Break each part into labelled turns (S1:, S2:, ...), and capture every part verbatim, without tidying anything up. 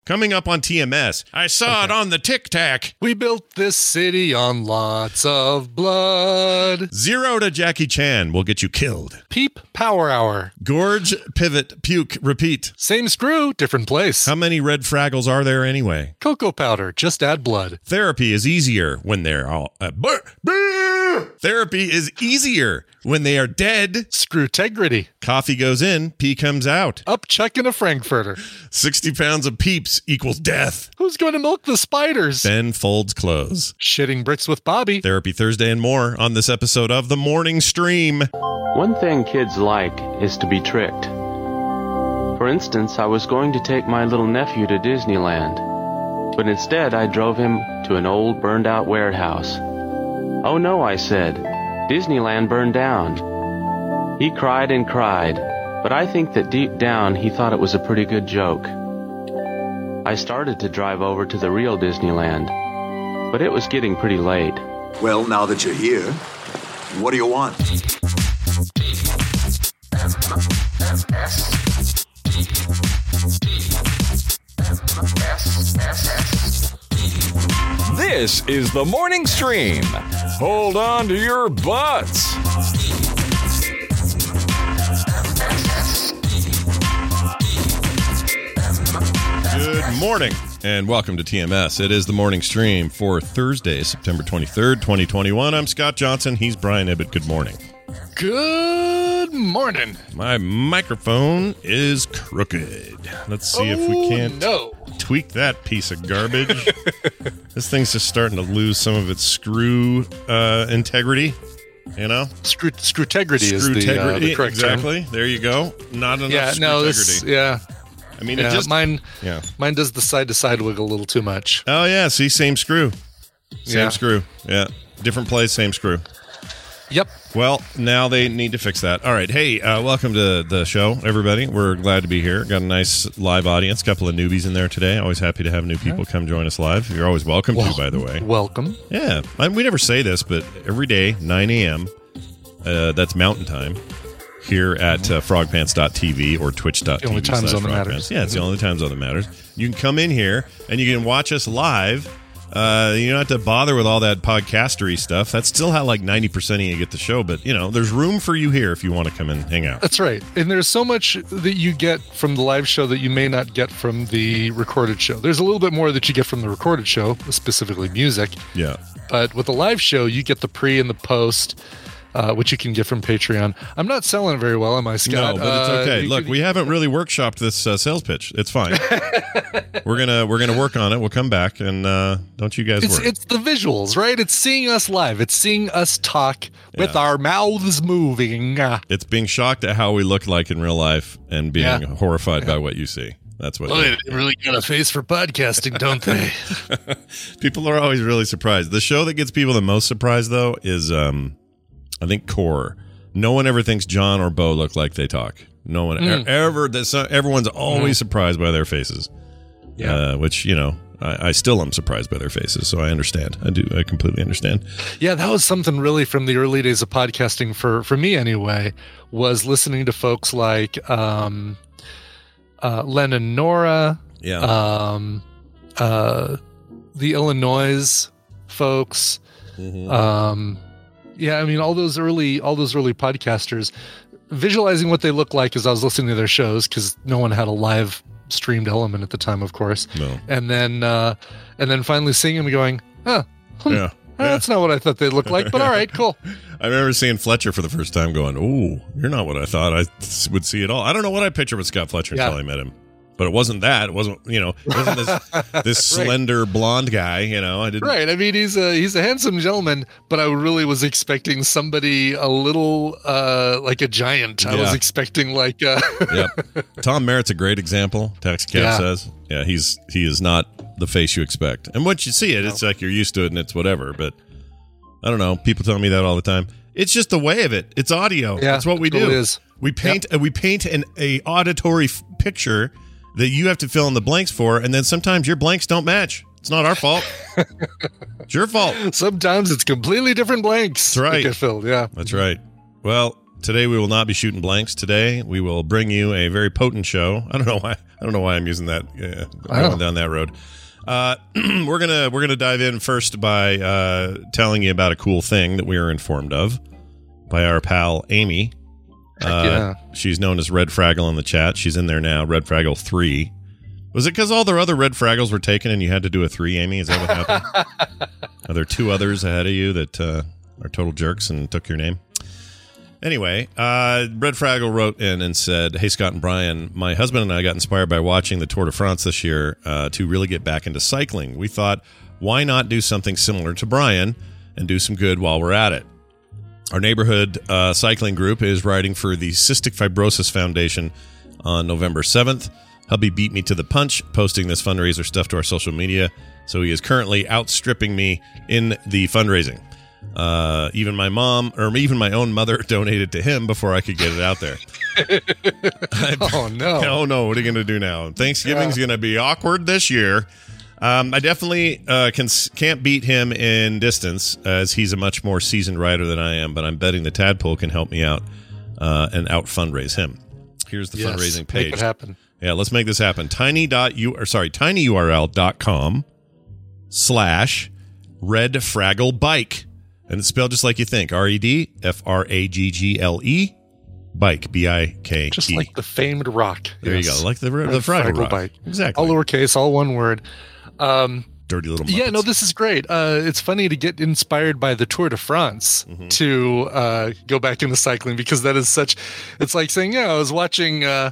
S1: Coming up on T M S. I saw okay. it on the Tic Tac.
S2: We built this city on lots of blood.
S1: Zero to Jackie Chan will get you killed.
S2: Peep Power Hour.
S1: Gorge, pivot, puke, repeat.
S2: Same screw, different place.
S1: How many red Fraggles are there anyway?
S2: Cocoa powder, just add blood.
S1: Therapy is easier when they're all... Uh, burr, burr. Therapy is easier when they are dead.
S2: Screwtegrity.
S1: Coffee goes in, pee comes out.
S2: Up chucking a Frankfurter.
S1: sixty pounds of peeps equals death.
S2: Who's going to milk the spiders?
S1: Ben folds clothes.
S2: Shitting bricks with Bobby.
S1: Therapy Thursday and more on this episode of The Morning Stream.
S3: One thing kids like is to be tricked. For instance, I was going to take my little nephew to Disneyland, but instead I drove him to an old burned-out warehouse. Oh no, I said. Disneyland burned down. He cried and cried, but I think that deep down he thought it was a pretty good joke. I started to drive over to the real Disneyland, but it was getting pretty late.
S4: Well, now that you're here, what do you want?
S5: This is the Morning Stream. Hold on to your butts.
S1: Good morning and welcome to T M S. It is the Morning Stream for Thursday, September twenty-third, twenty twenty-one. I'm Scott Johnson. He's Brian Ibbett. Good morning.
S2: Good morning.
S1: My microphone is crooked. Let's see
S2: oh,
S1: if we can't
S2: no.
S1: tweak that piece of garbage. This thing's just starting to lose some of its screw uh, integrity. You know,
S2: Screw Screwtegrity is the, uh, the correct
S1: exactly.
S2: term.
S1: There you go. Not enough.
S2: Yeah, no, this, yeah.
S1: I mean,
S2: yeah,
S1: it just
S2: mine.
S1: Yeah,
S2: mine does the side to side wiggle a little too much.
S1: Oh yeah, see, same screw, same
S2: yeah.
S1: screw. Yeah, different place, same screw.
S2: Yep.
S1: Well, now they need to fix that. All right. Hey, uh, welcome to the show, everybody. We're glad to be here. Got a nice live audience. Couple of newbies in there today. Always happy to have new people come join us live. You're always welcome
S2: well,
S1: to, by the way.
S2: Welcome.
S1: Yeah. I, we never say this, but every day, nine a.m., uh, that's Mountain Time, here at uh, frog pants dot t v or twitch dot t v.
S2: The only time zone that matters.
S1: Yeah, it's the only time zone that matters. You can come in here and you can watch us live. Uh, you don't have to bother with all that podcastery stuff. That's still how like ninety percent of you get the show, but you know, there's room for you here if you want to come and hang out.
S2: That's right. And there's so much that you get from the live show that you may not get from the recorded show. There's a little bit more that you get from the recorded show, specifically music.
S1: Yeah.
S2: But with the live show, you get the pre and the post, uh, which you can get from Patreon. I'm not selling it very well, am I, Scott?
S1: No, but it's okay.
S2: Uh,
S1: Look,
S2: can,
S1: we haven't really workshopped this uh, sales pitch. It's fine. we're gonna we're gonna work on it. We'll come back and uh, don't you guys
S2: it's,
S1: worry.
S2: It's the visuals, right? It's seeing us live. It's seeing us talk with
S1: yeah.
S2: our mouths moving.
S1: It's being shocked at how we look like in real life and being yeah. horrified yeah. by what you see. That's what.
S2: Oh, they really got a face for podcasting, don't they?
S1: People are always really surprised. The show that gets people the most surprised, though, is um, I think Core. No one ever thinks John or Bo look like they talk. No one mm. ever. This, uh, everyone's always mm. surprised by their faces. Yeah, uh, which you know, I, I still am surprised by their faces. So I understand. I do. I completely understand.
S2: Yeah, that was something really from the early days of podcasting for for me anyway. Was listening to folks like um, uh, Len and Nora.
S1: Yeah.
S2: Um, uh, the Illinois folks. Mm-hmm. Um. Yeah, I mean, all those early, all those early podcasters, visualizing what they look like as I was listening to their shows, because no one had a live streamed element at the time, of course.
S1: No.
S2: And then, uh, and then finally seeing them going, huh, hmm,
S1: yeah,
S2: that's yeah. not what I thought they looked like, but all right, cool.
S1: I remember seeing Fletcher for the first time, going, "Ooh, you're not what I thought I would see at all." I don't know what I pictured with Scott Fletcher
S2: yeah.
S1: until I met him. But it wasn't that. It wasn't, you know, it wasn't this, this
S2: right.
S1: slender blonde guy, you know. I didn't.
S2: Right. I mean, he's a he's a handsome gentleman, but I really was expecting somebody a little uh, like a giant. I
S1: yeah.
S2: was expecting like. Uh,
S1: yep. Tom Merritt's a great example. Taxicab
S2: yeah.
S1: says, "Yeah, he's he is not the face you expect." And once you see it, no. it's like you're used to it and it's whatever. But I don't know. People tell me that all the time. It's just the way of it. It's audio.
S2: Yeah,
S1: That's what we do.
S2: It is.
S1: We paint.
S2: Yep.
S1: Uh, we paint an a auditory f- picture that you have to fill in the blanks for, and then sometimes your blanks don't match. It's not our fault. It's your fault.
S2: Sometimes it's completely different blanks.
S1: That's right.
S2: That get filled, yeah.
S1: That's right. Well, today we will not be shooting blanks. Today we will bring you a very potent show. I don't know why. I don't know why I'm using that. Uh, going down that road. Uh, we're gonna we're gonna dive in first by uh, telling you about a cool thing that we were informed of by our pal Amy. Uh,
S2: yeah. She's
S1: known as Red Fraggle in the chat. She's in there now. Red Fraggle three. Was it because all their other Red Fraggles were taken and you had to do a three, Amy? Is that what happened? Are there two others ahead of you that uh, are total jerks and took your name? Anyway, uh, Red Fraggle wrote in and said, "Hey, Scott and Brian, my husband and I got inspired by watching the Tour de France this year uh, to really get back into cycling. We thought, why not do something similar to Brian and do some good while we're at it? Our neighborhood uh, cycling group is riding for the Cystic Fibrosis Foundation on November seventh. Hubby beat me to the punch, posting this fundraiser stuff to our social media, so he is currently outstripping me in the fundraising. Uh, even my mom, or even my own mother, donated to him before I could get it out there."
S2: Oh, no.
S1: Oh, no. What are you going to do now? Thanksgiving's
S2: Yeah.
S1: going to be awkward this year. Um, I definitely uh, can, can't beat him in distance, as he's a much more seasoned rider than I am, but I'm betting the Tadpole can help me out uh, and out fundraise him. Here's the
S2: Yes,
S1: fundraising page.
S2: Make it happen.
S1: Yeah, let's make this happen. Tiny dot u or sorry, tinyurl.com slash Red Fraggle Bike. And it's spelled just like you think. R E D F R A G G L E Bike. B I K E.
S2: Just like the famed rock.
S1: There
S2: Yes.
S1: you go. Like the, the
S2: Red
S1: Fraggle,
S2: Fraggle
S1: Rock.
S2: Bike.
S1: Exactly.
S2: All lowercase, all one word. Um,
S1: Dirty little Muppets.
S2: Yeah, no, this is great. Uh, it's funny to get inspired by the Tour de France
S1: Mm-hmm.
S2: to uh, go back into cycling, because that is such. It's like saying, yeah, I was watching. Uh,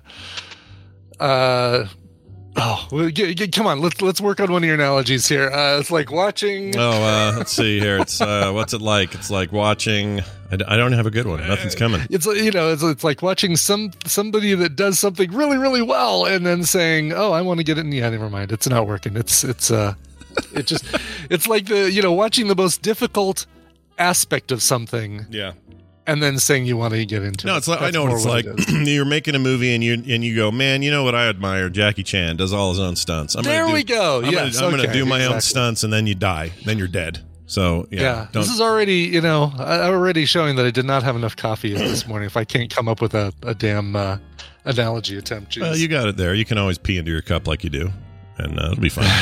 S2: uh, oh, well, g- g- come on, let's let's work on one of your analogies here. Uh, it's like watching.
S1: Oh, uh, let's see here. It's uh, what's it like? It's like watching. I, d- I don't have a good one. Nothing's coming.
S2: It's like, you know, it's, it's like watching some somebody that does something really really well, and then saying, "Oh, I want to get it." And yeah, never mind, it's not working. It's it's uh, it just it's like the you know watching the most difficult aspect of something.
S1: Yeah.
S2: And then saying you want to get into it.
S1: No, it's like I
S2: That's
S1: know what
S2: more
S1: it's like.
S2: it is.
S1: You're making a movie and you and you go, man. You know what I admire? Jackie Chan does all his own stunts. I'm
S2: There
S1: gonna do,
S2: we go.
S1: I'm
S2: Yes,
S1: gonna, I'm
S2: okay,
S1: gonna do my own
S2: exactly.
S1: stunts, and then you die. Then you're dead. So yeah,
S2: Yeah,
S1: don't,
S2: this is already, you know, I- already showing that I did not have enough coffee this morning. If I can't come up with a, a damn uh, analogy attempt, jeez.
S1: well, you got it there. You can always pee into your cup like you do, and uh, it'll be fine.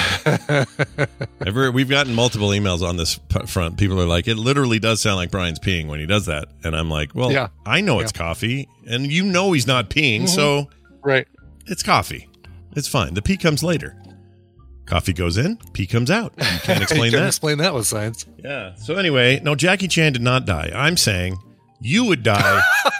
S1: Ever, we've gotten multiple emails on this p- front. People are like, it literally does sound like Brian's peeing when he does that, and I'm like, well,
S2: Yeah.
S1: I know it's
S2: Yeah.
S1: coffee, and you know he's not peeing, so
S2: right.
S1: it's coffee. It's fine. The pee comes later. Coffee goes in, pee comes out. You can't explain
S2: you can
S1: that.
S2: explain that with science.
S1: Yeah. So anyway, no, Jackie Chan did not die. I'm saying you would die.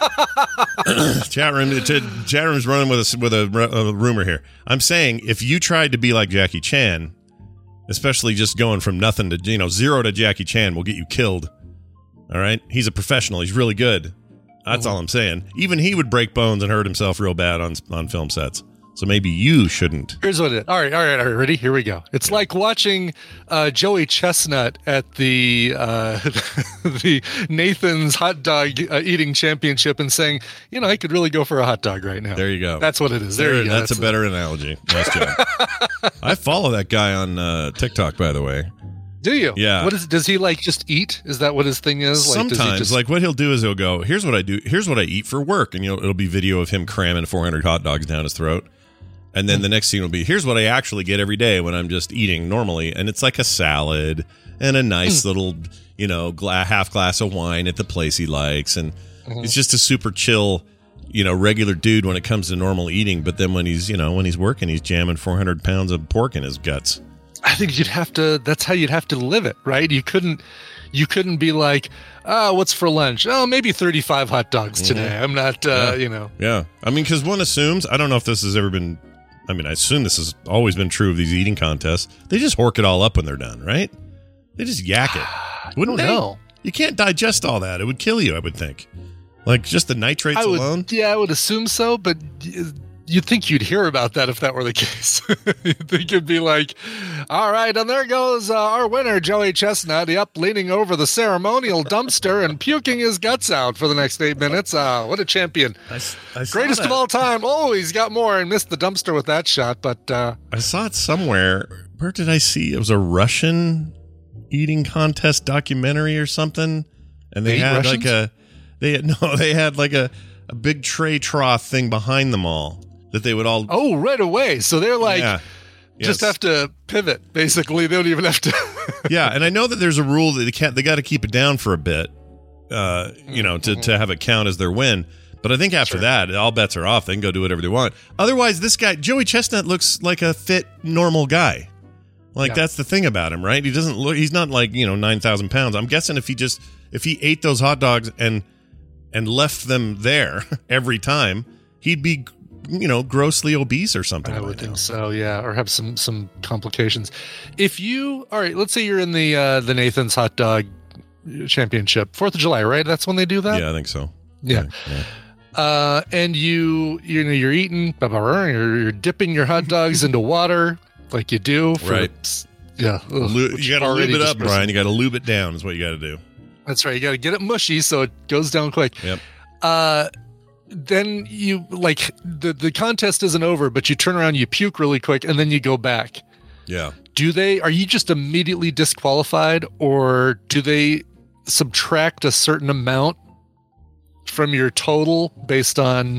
S1: Chat room, ch- chat room's running with a with a, a rumor here. I'm saying if you tried to be like Jackie Chan, especially just going from nothing to you know zero to Jackie Chan, will get you killed. All right, he's a professional. He's really good. That's all I'm saying. Even he would break bones and hurt himself real bad on on film sets. So maybe you shouldn't.
S2: Here's what it is. All right, all right, all right. Ready? Here we go. It's like watching uh, Joey Chestnut at the uh, the Nathan's hot dog uh, eating championship and saying, you know, I could really go for a hot dog right now.
S1: There you go.
S2: That's what it is. There, you go.
S1: That's, a better analogy. Nice job. I follow that guy on uh, TikTok, by the way.
S2: Do you?
S1: Yeah.
S2: What is? Does he like just eat? Is that what his thing is? Like, does he
S1: Sometimes,
S2: just,
S1: like what he'll do is he'll go, "Here's what I do. Here's what I eat for work," and you'll, it'll be video of him cramming four hundred hot dogs down his throat. And then the next scene will be, "Here's what I actually get every day when I'm just eating normally," and it's like a salad and a nice little, you know, gla- half glass of wine at the place he likes, and he's just a super chill, you know, regular dude when it comes to normal eating. But then when he's, you know, when he's working, he's jamming four hundred pounds of pork in his guts.
S2: I think you'd have to. That's how you'd have to live it, right? You couldn't. You couldn't be like, "Oh, what's for lunch? Oh, maybe thirty-five hot dogs today." I'm not. Uh,
S1: Yeah.
S2: You know.
S1: Yeah. I mean, because one assumes, I don't know if this has ever been, I mean, I assume this has always been true of these eating contests. They just hork it all up when they're done, right? They just yak it. Wouldn't
S2: I
S1: they?
S2: don't know.
S1: You can't digest all that. It would kill you, I would think. Like just the nitrates
S2: I would.
S1: alone.
S2: Yeah, I would assume so, but y- you'd think you'd hear about that if that were the case. You'd think it'd be like, "All right, and there goes uh, our winner, Joey Chestnut, up leaning over the ceremonial dumpster and puking his guts out for the next eight minutes. Uh, what a champion.
S1: I, s- I saw
S2: Greatest
S1: that.
S2: of all time. Oh, he's got more and missed the dumpster with that shot, but uh,
S1: I saw it somewhere. Where did I see? It was a Russian eating contest documentary or something. And they
S2: They eat
S1: had
S2: Russians?
S1: like a, They had, no, they had like a, a big tray trough thing behind them all that they would all.
S2: Oh, right away. So they're like,
S1: yeah.
S2: just
S1: Yes.
S2: have to pivot. Basically, they don't even have to.
S1: Yeah, and I know that there's a rule that they can't. They got to keep it down for a bit, uh, you know, to, to have it count as their win. But I think after
S2: Sure.
S1: that, all bets are off. They can go do whatever they want. Otherwise, this guy Joey Chestnut looks like a fit, normal guy. Like
S2: Yeah.
S1: that's the thing about him, right? He doesn't look. He's not like you know nine thousand pounds. I'm guessing if he just if he ate those hot dogs and and left them there every time, he'd be you know grossly obese or something.
S2: I
S1: by
S2: would
S1: now.
S2: think so, yeah, or have some some complications. If you, all right, let's say you're in the uh, the Nathan's Hot Dog Championship, Fourth of July, right? That's when they do that.
S1: Yeah, I think so.
S2: Yeah.
S1: yeah.
S2: Uh, and you, you know, you're eating, blah, blah, blah, you're, you're dipping your hot dogs into water like you do. For,
S1: Right.
S2: Yeah. ugh,
S1: Lu-
S2: which
S1: you got to
S2: already
S1: lube it
S2: just
S1: up,
S2: was-
S1: Brian. You got to lube it down. Is what you got to do.
S2: That's right. You got to get it mushy so it goes down quick.
S1: Yep.
S2: Uh, then you like the the contest isn't over, but you turn around, you puke really quick, and then you go back.
S1: Yeah.
S2: Do they? Are you just immediately disqualified, or do they subtract a certain amount from your total based on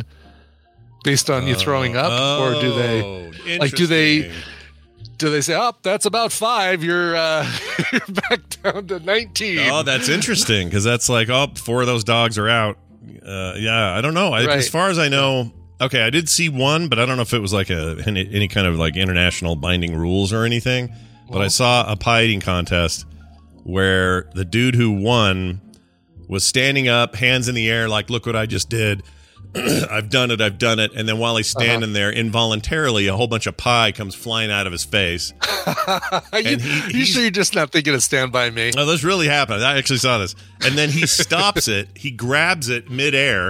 S2: based on you throwing up, or do they?
S1: Oh,
S2: like, do they-
S1: interesting.
S2: Do they say, "Oh, that's about five. You're uh, you're back down to nineteen."
S1: Oh, that's interesting because that's like, oh, four of those dogs are out. Uh, yeah, I don't know. I,
S2: Right.
S1: As far as I know, okay, I did see one, but I don't know if it was like a any, any kind of like international binding rules or anything. But I
S2: Well-
S1: saw a pie eating contest where the dude who won was standing up, hands in the air, like, "Look what I just did." I've done it, I've done it. And then while he's standing there, involuntarily, a whole bunch of pie comes flying out of his face.
S2: you,
S1: and he-
S2: you
S1: he's-
S2: sure you're just not thinking of Stand By Me?
S1: Oh, this really happened. I actually saw this. And then he stops it. He grabs it midair.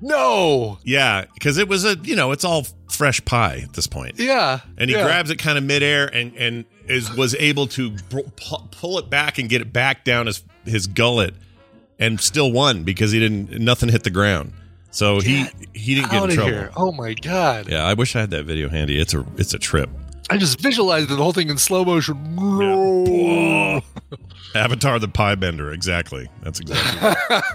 S2: No.
S1: Yeah, because it was a, you know, it's all fresh pie at this point.
S2: Yeah.
S1: And he
S2: yeah.
S1: grabs it kind of midair and, and is was able to pu- pu- pull it back and get it back down his, his gullet and still won because he didn't, nothing hit the ground. So he he didn't get
S2: out
S1: in
S2: of
S1: trouble.
S2: here. Oh my god.
S1: Yeah, I wish I had that video handy. It's a it's a trip.
S2: I just visualized the whole thing in slow motion.
S1: Yeah. Avatar the Pie Bender, exactly. That's exactly.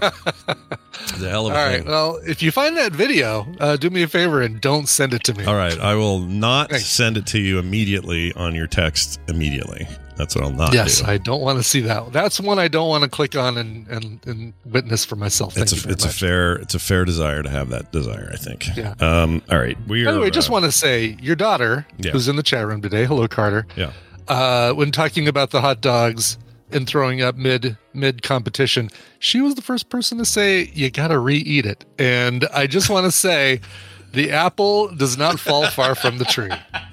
S1: It's a hell of a
S2: All
S1: thing.
S2: right. Well, if you find that video, uh, do me a favor and don't send it to me.
S1: All right, I will not
S2: Thanks.
S1: send it to you immediately on your text immediately. That's what I'll not
S2: Yes,
S1: do.
S2: I don't want to see that. That's one I don't want to click on and, and, and witness for myself. Thank
S1: it's
S2: you
S1: a
S2: very
S1: it's
S2: much.
S1: a fair it's a fair desire to have that desire, I think.
S2: Yeah.
S1: Um. All right. We are.
S2: By the way, just
S1: uh,
S2: want to say your daughter,
S1: Yeah.
S2: who's in the chat room today, hello Carter.
S1: Yeah.
S2: Uh, when talking about the hot dogs and throwing up mid mid competition, she was the first person to say you got to re-eat it. And I just want to say, the apple does not fall far from the tree.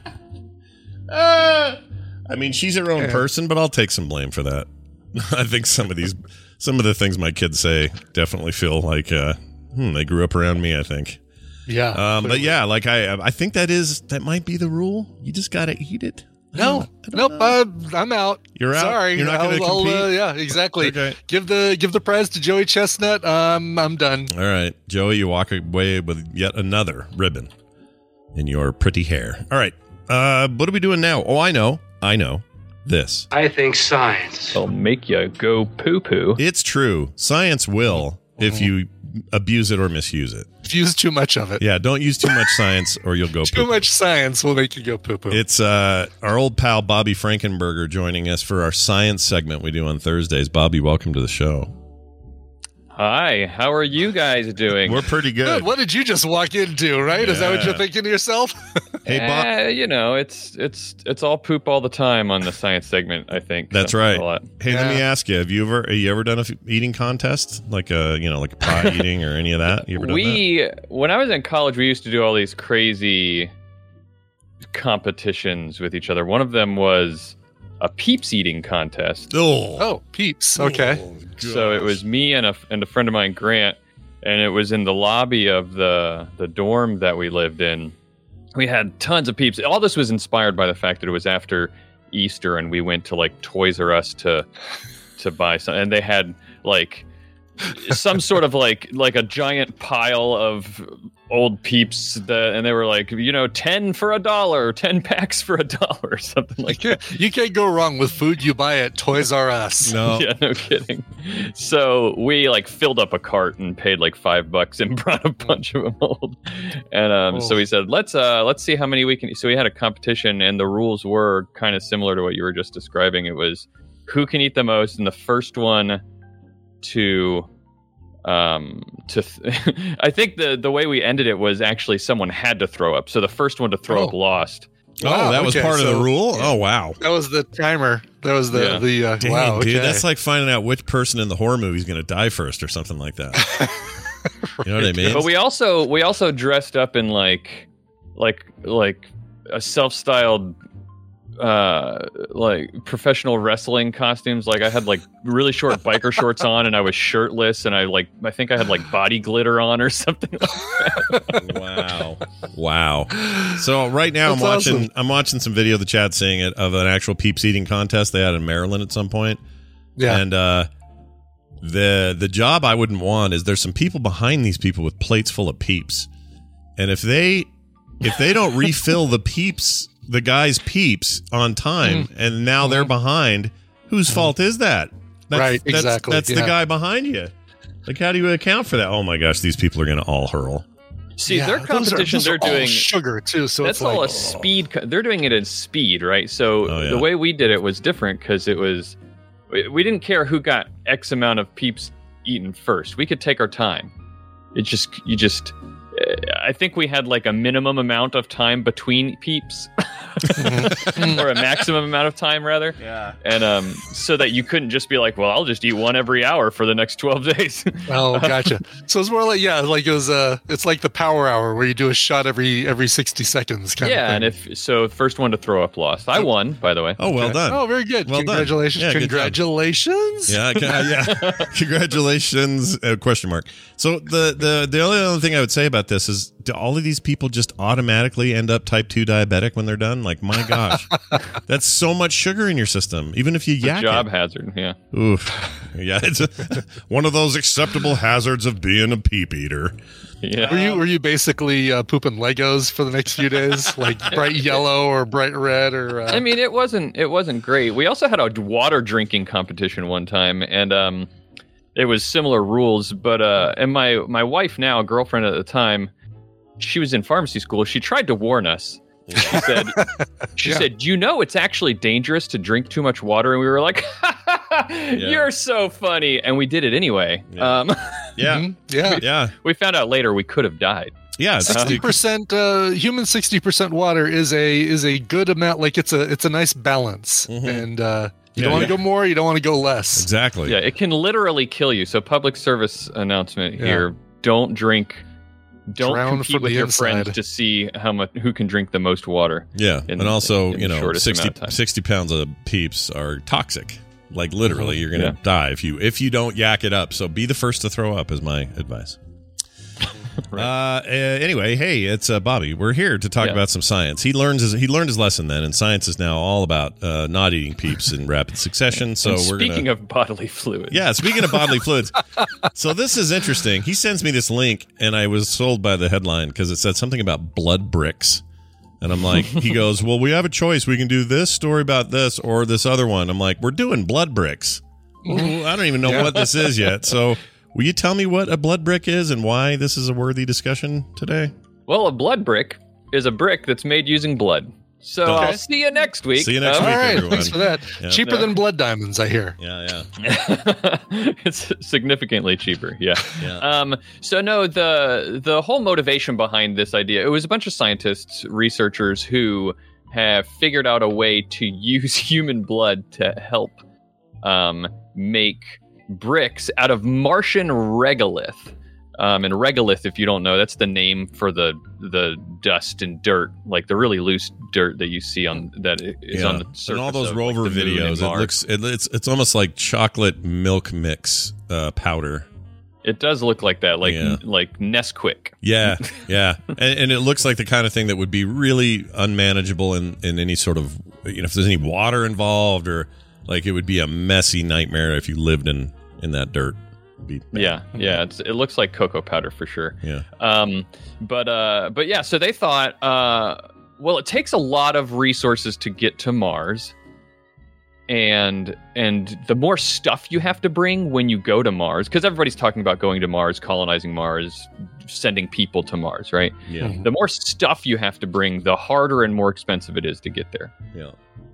S1: Uh, I mean, she's her own
S2: Yeah.
S1: person, but I'll take some blame for that. I think some of these, some of the things my kids say definitely feel like uh, hmm, they grew up around me. I think.
S2: Yeah.
S1: Um. But
S2: clearly.
S1: yeah, like I, I think that is that might be the rule. You just got to eat it. I
S2: No,
S1: don't- I
S2: nope.
S1: don't know.
S2: Uh, I'm out.
S1: You're out?
S2: Sorry,
S1: You're not gonna
S2: I'll- I'll,
S1: compete?
S2: uh, yeah, exactly.
S1: Okay.
S2: Give the give the prize to Joey Chestnut. Um, I'm done.
S1: All right, Joey, you walk away with yet another ribbon in your pretty hair. All right, uh, what are we doing now? Oh, I know, I know. This.
S6: I think science.
S7: They'll make you go poo poo.
S1: It's true. Science will if you abuse it or misuse it.
S2: If you use too much of it,
S1: Yeah, don't use too much science or you'll go
S2: too
S1: poop.
S2: much science will make you go poo poo.
S1: It's uh, our old pal Bobby Frankenberger joining us for our science segment we do on Thursdays. Bobby, welcome to the show.
S7: Hi, how are you guys doing?
S1: We're pretty
S2: Good.
S1: good.
S2: What did you just walk into? Right? Is that what
S1: Yeah.
S2: you're thinking to yourself?
S1: Hey, Bob.
S7: Eh, you know, it's it's it's all poop all the time on the science segment. I think
S1: That's
S7: So,
S1: right.
S7: a lot.
S1: Hey, let me
S2: Yeah.
S1: ask you: Have you ever have you ever done a f- eating contest, like a you know like a pie eating or any of that? You ever done that?
S7: We when I was in college, we used to do all these crazy competitions with each other. One of them was a peeps eating contest.
S1: Oh,
S2: Oh, peeps. Okay.
S7: So it was me and a and a friend of mine, Grant, and it was in the lobby of the the dorm that we lived in. We had tons of peeps. All this was inspired by the fact that it was after Easter, and we went to like Toys R Us to to buy some, and they had like some sort of like like a giant pile of old Peeps, that, and they were like, you know, ten for a dollar, ten packs for a dollar, or something like
S2: You
S7: that.
S2: can't, you can't go wrong with food you buy at Toys R Us.
S1: No.
S7: Yeah, no kidding. So we like filled up a cart and paid like five bucks and brought a bunch of them old. And um,
S2: Oh.
S7: so we said, let's uh, let's see how many we can. So we had a competition, and the rules were kind of similar to what you were just describing. It was who can eat the most, and the first one to um to th- I think the the way we ended it was actually someone had to throw up. So the first one to throw
S2: Oh.
S7: up lost.
S1: Oh,
S2: Wow,
S1: that was
S2: okay,
S1: part of the
S2: so-
S1: rule? Oh, wow.
S2: That was the timer. That was the
S7: Yeah.
S2: the uh,
S1: Dang,
S2: wow.
S1: dude,
S2: okay.
S1: that's like finding out which person in the horror movie is going to die first or something like that. You know what I mean?
S7: But we also we also dressed up in like like like a self-styled uh like professional wrestling costumes. Like I had like really short biker shorts on, and I was shirtless, and I like I think I had like body glitter on or something like that.
S1: Wow. Wow. So right now
S2: That's
S1: I'm watching
S2: awesome.
S1: I'm watching some video, the chat's saying it, of an actual Peeps eating contest they had in Maryland at some point.
S2: yeah.
S1: And uh the the job I wouldn't want is there's some people behind these people with plates full of Peeps. And if they if they don't refill the Peeps, the guy's Peeps on time, and now they're behind, whose fault is that? That's,
S2: Right,
S1: that's-
S2: exactly,
S1: That's the
S2: yeah.
S1: guy behind you. Like, how do you account for that? Oh my gosh, these people are going to all hurl.
S7: See,
S2: Yeah,
S7: their
S2: those are-
S7: competition
S2: those are
S7: they're
S2: all
S7: doing
S2: sugar too. So
S7: that's
S2: it's like
S7: all a speed. Co- they're doing it in speed, right? So
S1: Oh, yeah.
S7: the way we did it was different because it was we, we didn't care who got X amount of Peeps eaten first. We could take our time. It just you just. uh, I think we had like a minimum amount of time between Peeps, or a maximum amount of time rather. Yeah. And um, so that you couldn't just be like, well, I'll just eat one every hour for the next twelve days.
S2: Oh, gotcha. So it's more like yeah, like it was uh it's like the power hour where you do a shot every every sixty seconds kind
S7: yeah,
S2: of
S7: and
S2: thing.
S7: if so, first one to throw up lost. I won, by the way.
S1: Oh, well
S2: Okay.
S1: done.
S2: Oh, very good.
S1: Well done.
S2: Congratulations.
S1: Yeah, good job.
S2: Congratulations.
S1: Yeah, c- uh, yeah. Congratulations! Uh, question mark. So the the the only other thing I would say about this is, do all of these people just automatically end up type two diabetic when they're done? Like, my gosh, that's so much sugar in your system, even if you
S7: It's a
S1: yak
S7: job
S1: it.
S7: hazard. Yeah.
S1: Oof. Yeah, it's a, one of those acceptable hazards of being a peep eater.
S7: Yeah.
S2: Were you were you basically uh, pooping Legos for the next few days, like bright yellow or bright red or? Uh,
S7: I mean, it wasn't it wasn't great. We also had a water drinking competition one time, and um, it was similar rules. But uh, and my my wife now, girlfriend at the time, she was in pharmacy school. She tried to warn us. She said, "She
S2: Yeah.
S7: said, you know, it's actually dangerous to drink too much water." And we were like, "You're so funny," and we did it anyway.
S1: Yeah.
S7: Um,
S1: Yeah,
S2: mhm, yeah.
S1: yeah,
S7: we found out later we could have died.
S1: yeah. It's,
S2: Sixty percent uh, human, sixty percent water is a is a good amount. Like it's a it's a nice balance,
S1: Mhm.
S2: and uh, you
S1: Yeah,
S2: don't want
S1: yeah.
S2: to go more, you don't want to go less.
S1: exactly.
S7: Yeah, it can literally kill you. So, public service announcement
S2: Yeah.
S7: here: don't drink. Don't
S2: Drown
S7: compete
S2: from
S7: with
S2: the
S7: your
S2: inside.
S7: friends to see how much who can drink the most water.
S1: Yeah,
S7: in-
S1: and also,
S7: in
S1: you
S7: the
S1: know,
S7: shortest
S1: sixty,
S7: amount of time.
S1: sixty pounds of Peeps are toxic. Like, literally, you're going to
S7: Yeah.
S1: die if you if you don't yak it up. So be the first to throw up is my advice. Uh, uh, anyway, hey, it's uh, Bobby. We're here to talk
S7: Yeah.
S1: about some science. He learns his, he learned his lesson then, and science is now all about uh, not eating Peeps in rapid succession. So
S7: And
S1: we're
S7: speaking
S1: gonna,
S7: of bodily fluids,
S1: yeah. Speaking of bodily fluids, so this is interesting. He sends me this link, and I was sold by the headline because it said something about blood bricks. And I'm like, he goes, well, we have a choice. We can do this story about this or this other one. I'm like, we're doing blood bricks. Well, I don't even know
S2: Yeah.
S1: what this is yet. So will you tell me what a blood brick is and why this is a worthy discussion today?
S7: well, a blood brick is a brick that's made using blood. So
S1: Okay.
S7: I'll see you next week.
S1: See you next
S7: Um,
S2: All
S1: week,
S2: right,
S1: everyone.
S2: thanks for that.
S1: Yeah.
S2: Cheaper
S7: Yeah.
S2: than blood diamonds, I hear.
S1: Yeah, yeah.
S7: it's significantly cheaper. Yeah.
S1: Yeah.
S7: Um, so no, the the whole motivation behind this idea, it was a bunch of scientists, researchers who have figured out a way to use human blood to help um, make bricks out of Martian regolith. Um, and regolith, if you don't know, that's the name for the the dust and dirt, like the really loose dirt that you see on that is
S1: yeah.
S7: on the surface.
S1: and all those
S7: of,
S1: rover
S7: like, the moon and
S1: videos, it
S7: Mars.
S1: looks it, it's it's almost like chocolate milk mix uh, powder.
S7: It does look like that, like
S1: Yeah.
S7: like Nesquik.
S1: Yeah, yeah, and, and it looks like the kind of thing that would be really unmanageable in, in any sort of, you know, if there's any water involved, or like it would be a messy nightmare if you lived in in that dirt. Be bad.
S7: Yeah, yeah. It's, it looks like cocoa powder for sure.
S1: Yeah.
S7: Um, but uh, but yeah. So they thought, uh, well, it takes a lot of resources to get to Mars, and and the more stuff you have to bring when you go to Mars, because everybody's talking about going to Mars, colonizing Mars, sending people to Mars, right?
S1: Yeah.
S7: The more stuff you have to bring, the harder and more expensive it is to get there.
S1: Yeah.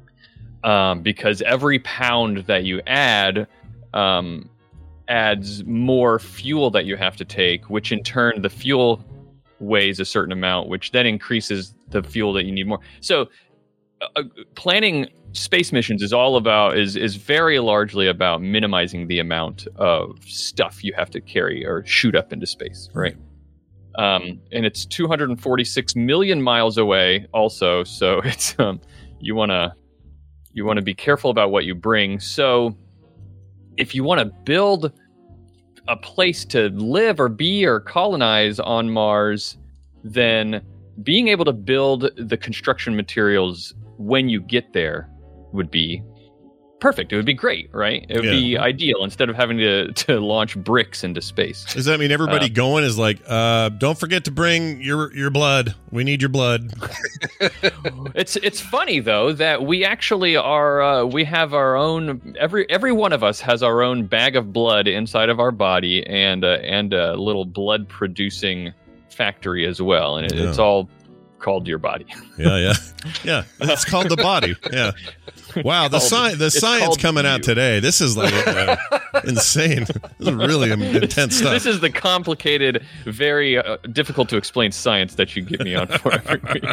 S7: Um, because every pound that you add um, adds more fuel that you have to take, which in turn the fuel weighs a certain amount, which then increases the fuel that you need more. So uh, planning space missions is all about is is very largely about minimizing the amount of stuff you have to carry or shoot up into space, right? Um, and it's two hundred forty-six million miles away also, so it's um, you want to you want to be careful about what you bring. So if you want to build a place to live or be or colonize on Mars, then being able to build the construction materials when you get there would be perfect. It would be great, right? It would
S1: Yeah.
S7: be ideal instead of having to, to launch bricks into space.
S1: Does that mean everybody
S7: Uh,
S1: going is like, uh, don't forget to bring your your blood. We need your blood.
S7: It's it's funny though that we actually are uh, we have our own every every one of us has our own bag of blood inside of our body and uh, and a little blood producing factory as well, and it,
S1: Yeah.
S7: it's all called your body.
S1: Yeah, yeah, yeah. It's called the body. Yeah. Wow, the
S7: called-
S1: science the
S7: it's
S1: science
S7: called
S1: coming out
S7: you.
S1: today. This is like uh, insane. This is really intense stuff.
S7: This is the complicated, very uh, difficult to explain science that you get me on for every week.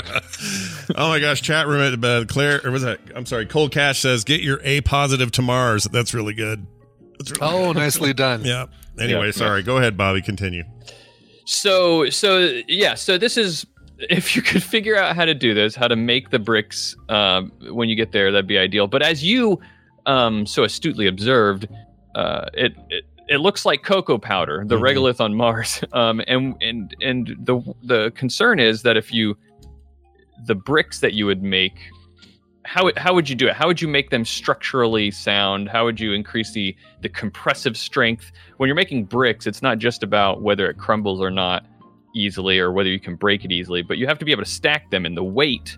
S1: Oh my gosh, chat room. Uh, Claire, or was that? I'm sorry. Cold Cash says, "Get your A positive to Mars." That's really good. That's really
S2: Oh, nicely done.
S1: Yeah. Anyway,
S7: Yeah.
S1: sorry. Go ahead, Bobby. Continue.
S7: So, so yeah, so this is, if you could figure out how to do this, how to make the bricks um, when you get there, that'd be ideal. But as you um, so astutely observed, uh, it, it it looks like cocoa powder, the
S1: Mhm.
S7: regolith on Mars, um, and and and the the concern is that if you the bricks that you would make, how how would you do it? How would you make them structurally sound? How would you increase the the compressive strength? When you're making bricks, it's not just about whether it crumbles or not easily or whether you can break it easily, but you have to be able to stack them, and the weight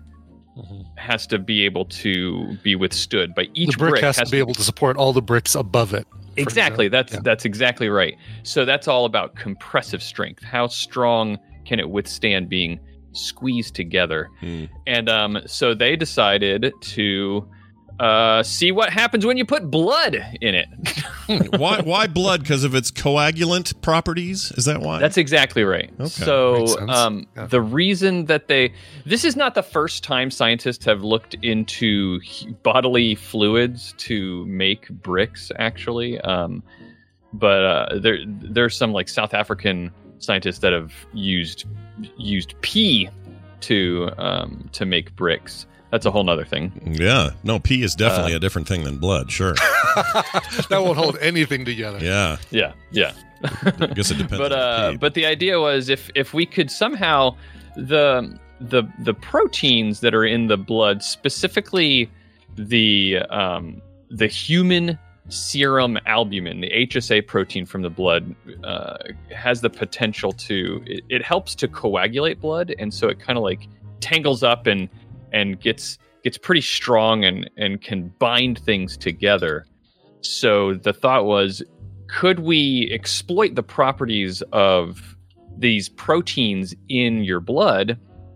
S7: has to be able to be withstood by each
S2: The brick, has, to be able to support all the bricks above it. for
S7: Exactly.
S2: example.
S7: That's
S2: Yeah.
S7: that's exactly right. So that's all about compressive strength. How strong can it withstand being squeezed together?
S1: Hmm.
S7: And um, so they decided to uh, see what happens when you put blood in it.
S1: Why? Why blood? Because of its coagulant properties. Is that why?
S7: That's exactly right.
S1: Okay.
S7: So
S2: Makes sense.
S7: um,
S2: Yeah.
S7: the reason that they this is not the first time scientists have looked into hu- bodily fluids to make bricks. Actually, um, but uh, there there's some like South African scientists that have used used pee to um, to make bricks. That's a whole nother thing.
S1: Yeah. No, pee is definitely
S7: Uh,
S1: a different thing than blood. Sure.
S2: That won't hold anything together.
S1: Yeah.
S7: Yeah, yeah.
S1: I guess it depends.
S7: but
S1: on the
S7: uh,
S1: pee.
S7: but the idea was if if we could somehow the the the proteins that are in the blood, specifically the um, the human serum albumin, the H S A protein from the blood, uh, has the potential to it, it helps to coagulate blood, and so it kind of like tangles up and and gets gets pretty strong and and can bind things together. So the thought was, could we exploit the properties of these proteins in your blood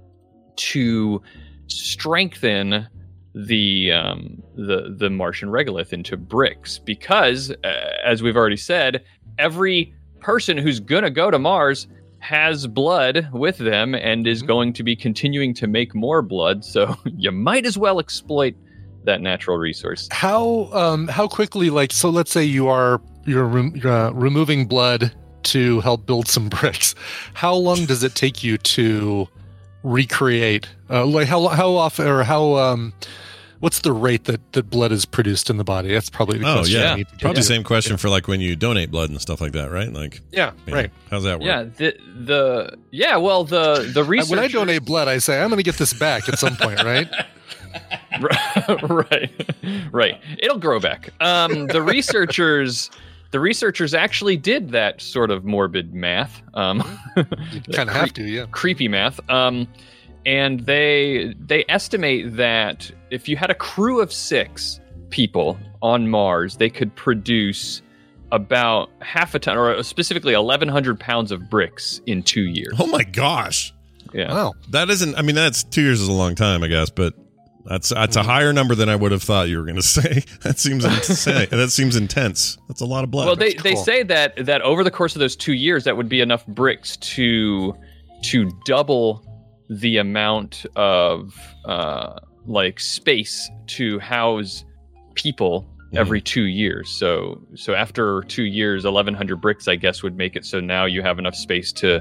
S7: to strengthen the um, the the Martian regolith into bricks? Because, uh, as we've already said, every person who's gonna go to Mars has blood with them and is going to be continuing to make more blood. So you might as well exploit that natural resource.
S2: How um how quickly, like, so let's say you are you're, rem- you're uh, removing blood to help build some bricks. How long does it take you to recreate? Uh, like how how often or how um what's the rate that, that blood is produced in the body? That's probably the
S1: Oh
S2: question.
S1: yeah,
S2: I need to get
S1: probably the
S2: to.
S1: same question for like when you donate blood and stuff like that, right? Like,
S2: Yeah,
S1: you know,
S2: right.
S1: how's that work?
S7: Yeah, the the yeah, well the the
S2: I-
S7: research
S2: When I donate blood, I say I'm going to get this back at some point, right?
S7: right, right. It'll grow back. Um, the researchers the researchers actually did that sort of morbid math. Um,
S2: You kind of have to, yeah.
S7: creepy math. Um, and they they estimate that if you had a crew of six people on Mars, they could produce about half a ton, or specifically eleven hundred pounds of bricks in two years.
S1: Oh my gosh.
S7: Yeah.
S2: Wow.
S1: That isn't, I mean, that's two years is a long time, I guess, but that's that's a higher number than I would have thought you were going to say. That seems insane. That seems intense. That's a lot of blood.
S7: Well, they,
S2: That's
S7: they
S2: cool.
S7: say that that over the course of those two years, that would be enough bricks to to double the amount of uh, like space to house people every two years. So so after two years, eleven hundred bricks, I guess, would make it so now you have enough space to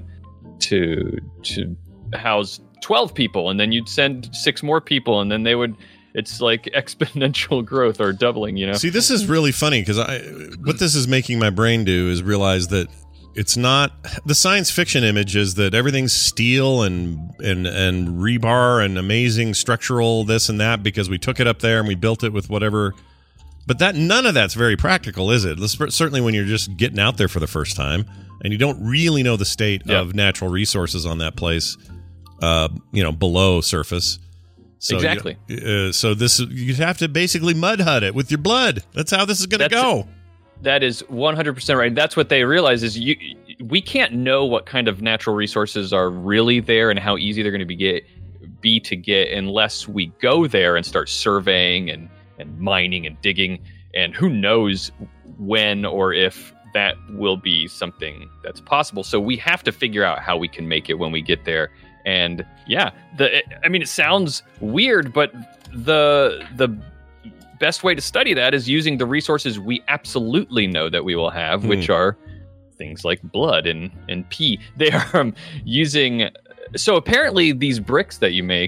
S7: to to house twelve people, and then you'd send six more people, and then they would. It's like exponential growth or doubling, you know.
S1: See, this is really funny because I what this is making my brain do is realize that it's not the science fiction image is that everything's steel and and and rebar and amazing structural this and that because we took it up there and we built it with whatever. But that none of that's very practical, is it? Certainly when you're just getting out there for the first time and you don't really know the state
S7: Yep.
S1: of natural resources on that place, uh, you know, below surface. So
S7: Exactly.
S1: You, uh, so this you have to basically mud hut it with your blood. That's how this is going to
S7: That's-
S1: go.
S7: That is one hundred percent right. That's what they realize is you. We can't know what kind of natural resources are really there and how easy they're going to be get be to get unless we go there and start surveying and, and mining and digging. And who knows when or if that will be something that's possible. So we have to figure out how we can make it when we get there. And yeah, the I mean, it sounds weird, but the the best way to study that is using the resources we absolutely know that we will have,
S1: Hmm.
S7: which are things like blood and, and pee. They are um, using... So apparently these bricks that you make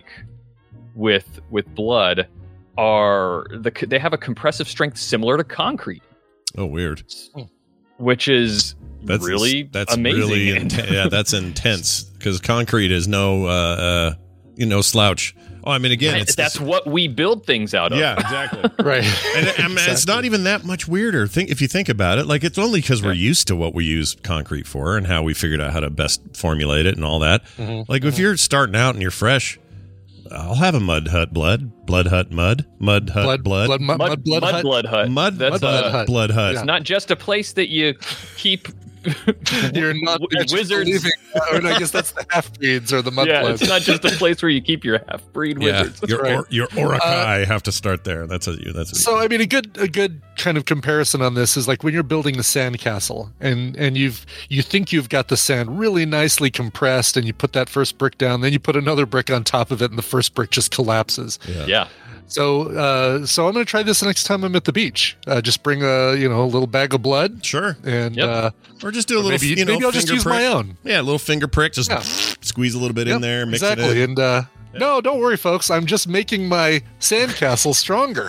S7: with with blood are... the they have a compressive strength similar to concrete,
S1: Oh, weird.
S7: which is
S1: That's
S7: really
S1: that's
S7: amazing.
S1: really
S7: And-
S1: inten- yeah, that's intense because concrete is no uh, uh, you know slouch. Oh, I mean, again, it's
S7: that's
S1: this-
S7: what we build things out of.
S1: yeah, exactly.
S2: Right.
S1: And I mean, it's not even that much weirder. Think if you think about it, like it's only because we're used to what we use concrete for and how we figured out how to best formulate it and all that.
S2: Mm-hmm.
S1: Like if you're starting out and you're fresh, I'll have a mud hut blood, blood hut mud, mud hut blood,
S2: blood, blood, mud,
S7: Mud,
S2: mud, blood
S7: mud
S2: hut.
S7: blood hut.
S1: mud,
S7: That's
S1: mud
S7: uh,
S2: blood hut.
S1: blood hut.
S2: Yeah.
S7: It's not just a place that you keep
S2: You're not
S7: w-
S2: actually
S7: wizards.
S2: believing- or I guess that's the half breeds or the mud
S7: Yeah,
S2: bloods.
S7: it's not just a place where you keep your half-breed
S1: Yeah,
S7: wizards.
S1: your
S2: right.
S1: or, your Orakai have to start there. That's a that's a,
S2: So I mean, a good a good kind of comparison on this is like when you're building a sandcastle, and and you've you think you've got the sand really nicely compressed, and you put that first brick down, then you put another brick on top of it, and the first brick just collapses.
S7: Yeah.
S2: So uh, so I'm going to try this next time I'm at the beach. Uh, just bring a you know a little bag of blood,
S1: sure.
S2: and
S7: Yep.
S2: uh,
S1: Or just do a
S2: or
S1: little,
S2: maybe
S1: you know,
S2: maybe I'll just
S1: finger
S2: use
S1: prick.
S2: my own.
S1: Yeah, a little finger prick. Just
S2: Yeah.
S1: squeeze a little bit in
S2: Yep,
S1: there, mix
S2: exactly,
S1: it in.
S2: and uh, no, don't worry, folks. I'm just making my sandcastle stronger.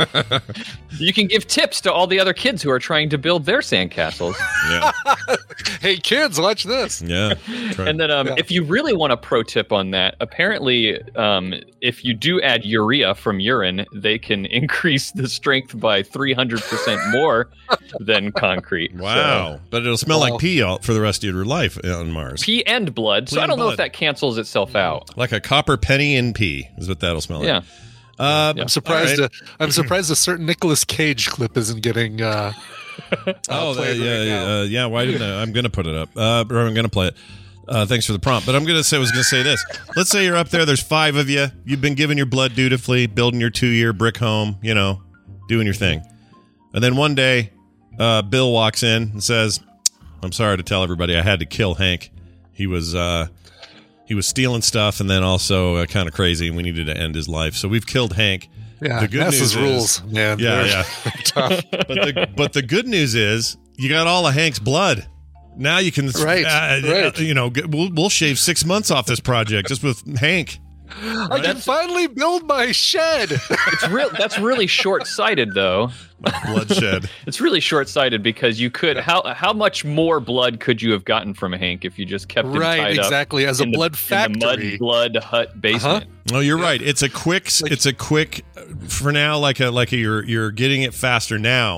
S7: You can give tips to all the other kids who are trying to build their sandcastles.
S1: Yeah,
S2: Hey, kids, watch this.
S1: yeah. Try-
S7: And then um,
S2: Yeah.
S7: if you really want a pro tip on that, apparently um, if you do add urea from urine, they can increase the strength by three hundred percent more than concrete.
S1: wow, but it'll smell
S2: Wow.
S1: like pee all, for the rest of your life on Mars.
S7: So, pee and blood. So
S1: Pee
S7: I don't
S1: and
S7: know
S1: blood.
S7: if that cancels itself out.
S1: Like a copper penny in pee is what that'll smell like.
S7: Yeah.
S1: Uh,
S7: Yeah.
S2: I'm surprised.
S1: all right.
S2: uh, I'm surprised a certain Nicolas Cage clip isn't getting. Uh,
S1: Oh,
S2: play
S1: that-
S2: it
S1: yeah,
S2: right
S1: yeah,
S2: now.
S1: uh, yeah. Why didn't I? I'm going to put it up. Uh, or I'm going to play it. Uh, thanks for the prompt. But I'm going to say, I was going to say this. Let's say you're up there. There's five of you. You've been giving your blood dutifully, building your two year brick home, you know, doing your thing. And then one day, uh, Bill walks in and says, I'm sorry to tell everybody I had to kill Hank. He was, uh, he was stealing stuff and then also uh, kind of crazy, and we needed to end his life. So we've killed Hank.
S2: yeah,
S1: The good
S2: NASA's
S1: news is-
S2: rules, man.
S1: Yeah,
S2: They're
S1: yeah.
S2: tough.
S1: But the but the good news is you got all of Hank's blood. Now you can,
S2: Right,
S1: uh,
S2: right.
S1: you know, g- we'll we'll shave six months off this project just with Hank.
S2: I can finally build my shed.
S7: It's real. That's really short-sighted, though.
S1: Bloodshed.
S7: It's really short-sighted because you could. How how much more blood could you have gotten from Hank if you just kept him
S2: Right,
S7: tied
S2: exactly. As
S7: up
S2: a
S7: in the-
S2: blood
S7: in the
S2: factory.
S7: mud blood hut basement?
S1: Oh, you're right. It's a quick. It's a quick. For now, like a like a, you're you're getting it faster now.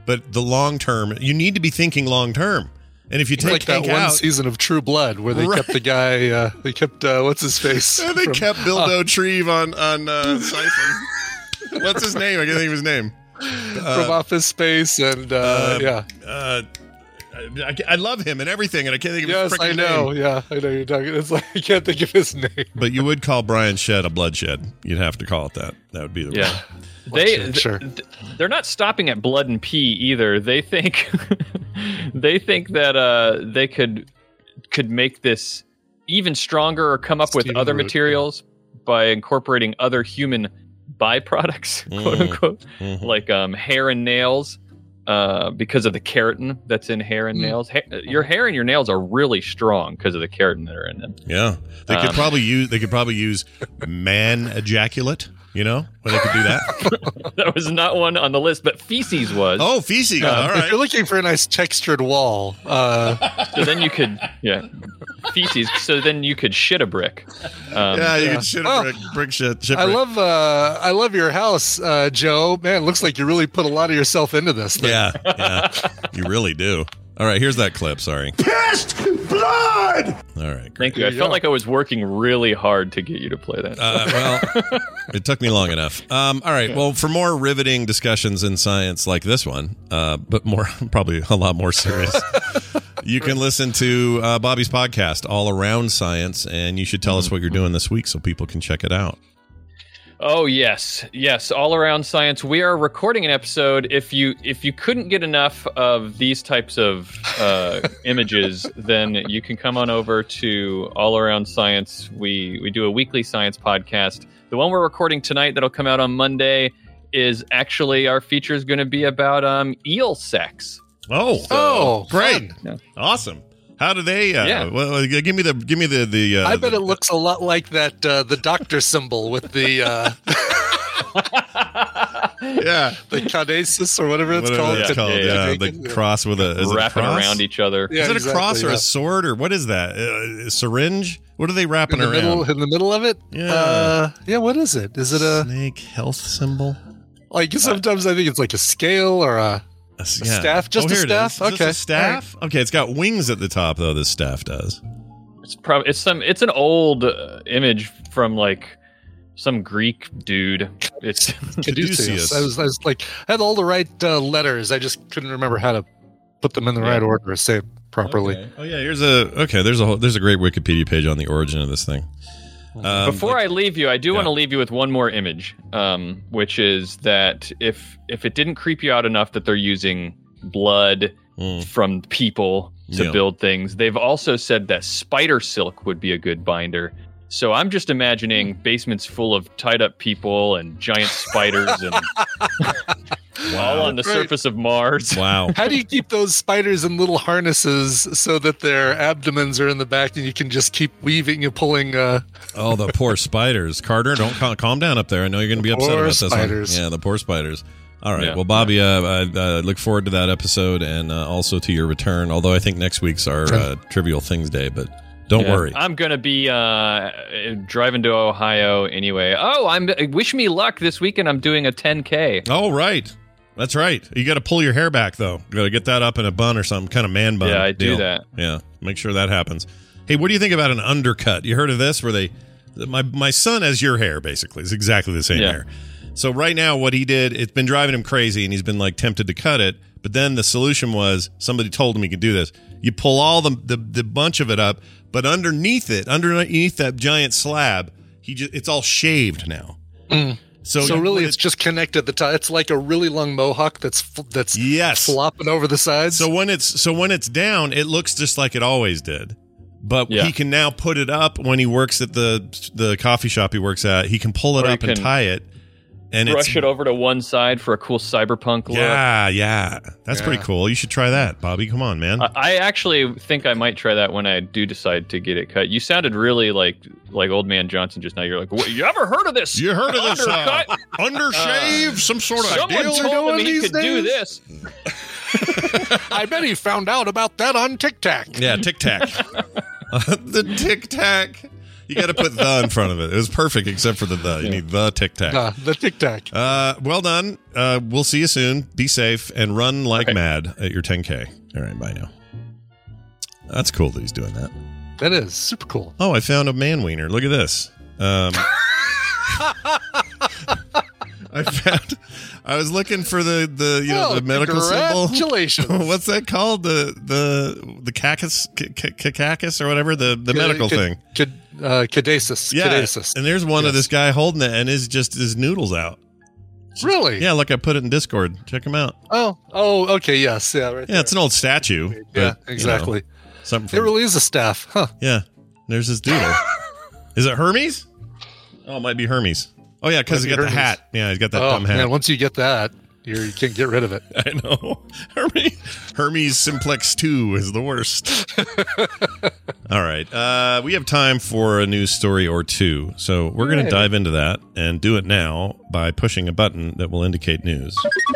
S1: but the long term, you need to be thinking long term. And if you
S2: It's
S1: take
S2: like that
S1: Hank
S2: one
S1: out,
S2: season of True Blood where they
S1: Right.
S2: kept the guy, uh, they kept, uh, what's his face?
S1: they
S2: from-
S1: kept Bildo Treve on on uh, Siphon. What's his name? I can't think of his name.
S2: from Office Space, and uh,
S1: uh,
S2: yeah.
S1: Uh, I, I love him and everything, and I can't think of
S2: Yes,
S1: his
S2: I
S1: freaking
S2: know.
S1: name.
S2: Yeah, I know you're talking. It's like I can't think of his name.
S1: But you would call Brian Shed a bloodshed. You'd have to call it that. That would be the
S7: Yeah. They
S2: Sure, sure.
S7: th- they're not stopping at blood and pee either. They think they think that uh, they could could make this even stronger or come up with
S2: Steam
S7: other
S2: root,
S7: materials by incorporating other human byproducts, quote
S1: Mm.
S7: unquote,
S1: Mhm.
S7: like um, hair and nails. Uh, because of the keratin that's in hair and
S2: Mm.
S7: nails, ha- your hair and your nails are really strong because of the keratin that are in them.
S1: Yeah, they could
S7: Um,
S1: probably use. They could probably use man ejaculate. You know, when they could do that.
S7: That was not one on the list, but feces was.
S1: Oh, feces.
S7: Yeah.
S1: All
S2: If
S1: right.
S2: you're looking for a nice textured wall, uh,
S7: So then you could, yeah, feces. So then you could shit a brick. Um,
S1: Yeah, you
S2: Yeah.
S1: can shit a
S2: Oh,
S1: brick, brick shit. shit
S2: I
S1: brick.
S2: love, uh, I love your house, uh, Joe. Man, it looks like you really put a lot of yourself into this thing.
S1: Yeah, yeah, you really do. All right, here's that clip. Sorry.
S4: Pissed blood!
S1: All right. Great.
S7: Thank you. I
S2: There you
S7: felt
S2: go.
S7: like I was working really hard to get you to play that.
S1: Uh, well, it took me long enough. Um, all right. Well, for more riveting discussions in science like this one, uh, but more probably a lot more serious, you can listen to uh, Bobby's podcast, All Around Science, and you should tell us what you're doing this week so people can check it out.
S7: Oh yes, yes, all around science. We are recording an episode. If you if you couldn't get enough of these types of uh, images, then you can come on over to All Around Science. We we do a weekly science podcast. The one we're recording tonight, that'll come out on Monday, is actually our feature is going to be about um, eel sex.
S1: Oh,
S2: Oh,
S1: great!
S2: fun.
S1: Awesome. How do they? Uh,
S7: Yeah.
S1: Well, give me the give me the the. Uh,
S2: I bet
S1: the,
S2: it looks a lot like that uh, the doctor symbol with the uh,
S1: Yeah.
S2: the cadesis or whatever it's
S1: Whatever
S2: called.
S1: it's
S7: Yeah,
S1: called.
S7: yeah,
S1: Yeah,
S2: yeah.
S1: the cross with a is it a
S7: wrapping
S1: cross?
S7: around each other.
S2: Yeah,
S1: is it a
S2: exactly,
S1: cross or
S2: yeah.
S1: a sword or what is that? Uh, a syringe? What are they wrapping
S2: in the
S1: around?
S2: middle in the middle of it.
S1: Yeah.
S2: uh, yeah. What is it? Is it a
S1: snake health symbol?
S2: like? Sometimes I think it's like a scale or a.
S1: A, s-
S2: staff? Just
S1: oh,
S2: a
S1: here it
S2: staff?
S1: is. Is this
S2: Okay.
S1: a staff? Okay, it's got wings at the top though. This staff does.
S7: It's probably it's some it's an old uh, image from like some Greek dude. It's
S1: Caduceus.
S2: I was, I was like, I had all the right uh, letters. I just couldn't remember how to put them in the
S7: Yeah.
S2: right order or say it properly.
S1: Okay. Oh yeah, here's a okay. There's a whole, there's a great Wikipedia page on the origin of this thing. Um,
S7: Before
S1: like-
S7: I leave you, I do
S1: Yeah.
S7: want to leave you with one more image, um, which is that if if it didn't creep you out enough that they're using blood
S1: Mm.
S7: from people to
S1: Yeah.
S7: build things, they've also said that spider silk would be a good binder. So I'm just imagining basements full of tied up people and giant spiders and all on the
S2: Great.
S7: surface of Mars.
S1: wow.
S2: How do you keep those spiders in little harnesses so that their abdomens are in the back and you can just keep weaving and pulling? Uh,
S1: Oh, the poor spiders. Carter, don't cal- calm down up there. I know you're going to be upset
S2: Poor
S1: about this
S2: spiders.
S1: one. Yeah, the poor spiders. All right.
S7: Yeah.
S1: Well, Bobby, uh, I uh, look forward to that episode and uh, also to your return. Although I think next week's our uh, Trivial Things Day, but don't
S7: Yeah.
S1: worry.
S7: I'm gonna be uh, driving to Ohio anyway. Oh, I'm wish me luck this weekend. I'm doing a ten K.
S1: Oh, right. That's right. You got to pull your hair back, though. You got to get that up in a bun or some kind of man bun.
S7: Yeah, I do
S1: deal.
S7: that.
S1: Yeah, make sure that happens. Hey, what do you think about an undercut? You heard of this? Where they, my my son has your hair basically. It's exactly the same
S7: Yeah.
S1: hair. So right now, what he did, it's been driving him crazy, and he's been like tempted to cut it. But then the solution was somebody told him he could do this. You pull all the the, the bunch of it up, but underneath it, underneath that giant slab, he just it's all shaved now.
S2: Mm.
S1: So,
S2: so
S1: you
S2: really,
S1: put
S2: it's
S1: it-
S2: just connected at the top. It's like a really long mohawk that's f- that's
S1: yes.
S2: flopping over the sides.
S1: So when it's so when it's down, it looks just like it always did. But
S7: Yeah.
S1: he can now put it up when he works at the the coffee shop he works at. He can pull it
S7: Or he
S1: up and
S7: can
S1: tie it, and
S7: Brush
S1: it's
S7: it over to one side for a cool cyberpunk look.
S1: yeah, yeah. That's
S2: Yeah.
S1: pretty cool. You should try that, Bobby. Come on, man.
S7: I- I actually think I might try that when I do decide to get it cut. You sounded really like like old man Johnson just now. You're like, "What, you ever heard of this?
S1: you heard of this uh,
S7: Undercut?
S1: undershave? some sort of
S7: Someone
S1: deal?
S7: told him
S2: doing
S7: he
S2: these
S7: could do
S2: days?
S7: this."
S2: I bet he found out about that on Tic Tac.
S1: Yeah, Tic Tac. Uh, the Tic Tac. You got to put the in front of it. It was perfect except for the the. You
S7: Yeah.
S1: need the Tic Tac.
S2: Uh, the Tic Tac.
S1: Uh, well done. Uh, we'll see you soon. Be safe and run like
S7: Okay.
S1: mad at your ten K. All right, bye now. That's cool that he's doing that.
S2: That is super cool.
S1: Oh, I found a man wiener. Look at this. Um, I found. I was looking for the the you know
S2: Oh,
S1: the medical symbol.
S2: congratulations.
S1: What's that called? The the the cacus cacus or whatever the the medical
S2: Ca-
S1: thing.
S2: ca- uh, Caduceus.
S1: Yeah,
S2: Caduceus.
S1: and there's one of
S2: Yes.
S1: this guy holding it, and his just his noodles out.
S2: Really?
S1: Yeah, look, I put it in Discord. Check him out.
S2: Oh, oh, okay, yes, yeah, right.
S1: Yeah, it's an old statue.
S2: there.
S1: but,
S2: yeah,
S1: you know,
S2: exactly.
S1: something.
S2: It
S1: From,
S2: really is a staff, huh?
S1: yeah, there's his doodle. Is it Hermes? Oh, it might be Hermes. Oh yeah, because
S2: Might
S1: he
S2: be
S1: got the
S2: Hermes.
S1: hat. Yeah, he's got that
S2: Oh
S1: dumb hat.
S2: man, once you get that, you're, you can't get rid of it.
S1: I know. Hermes, Hermes Simplex two is the worst. All right. Uh, we have time for a news story or two. So we're going to
S2: Yay.
S1: dive into that and do it now by pushing a button that will indicate news.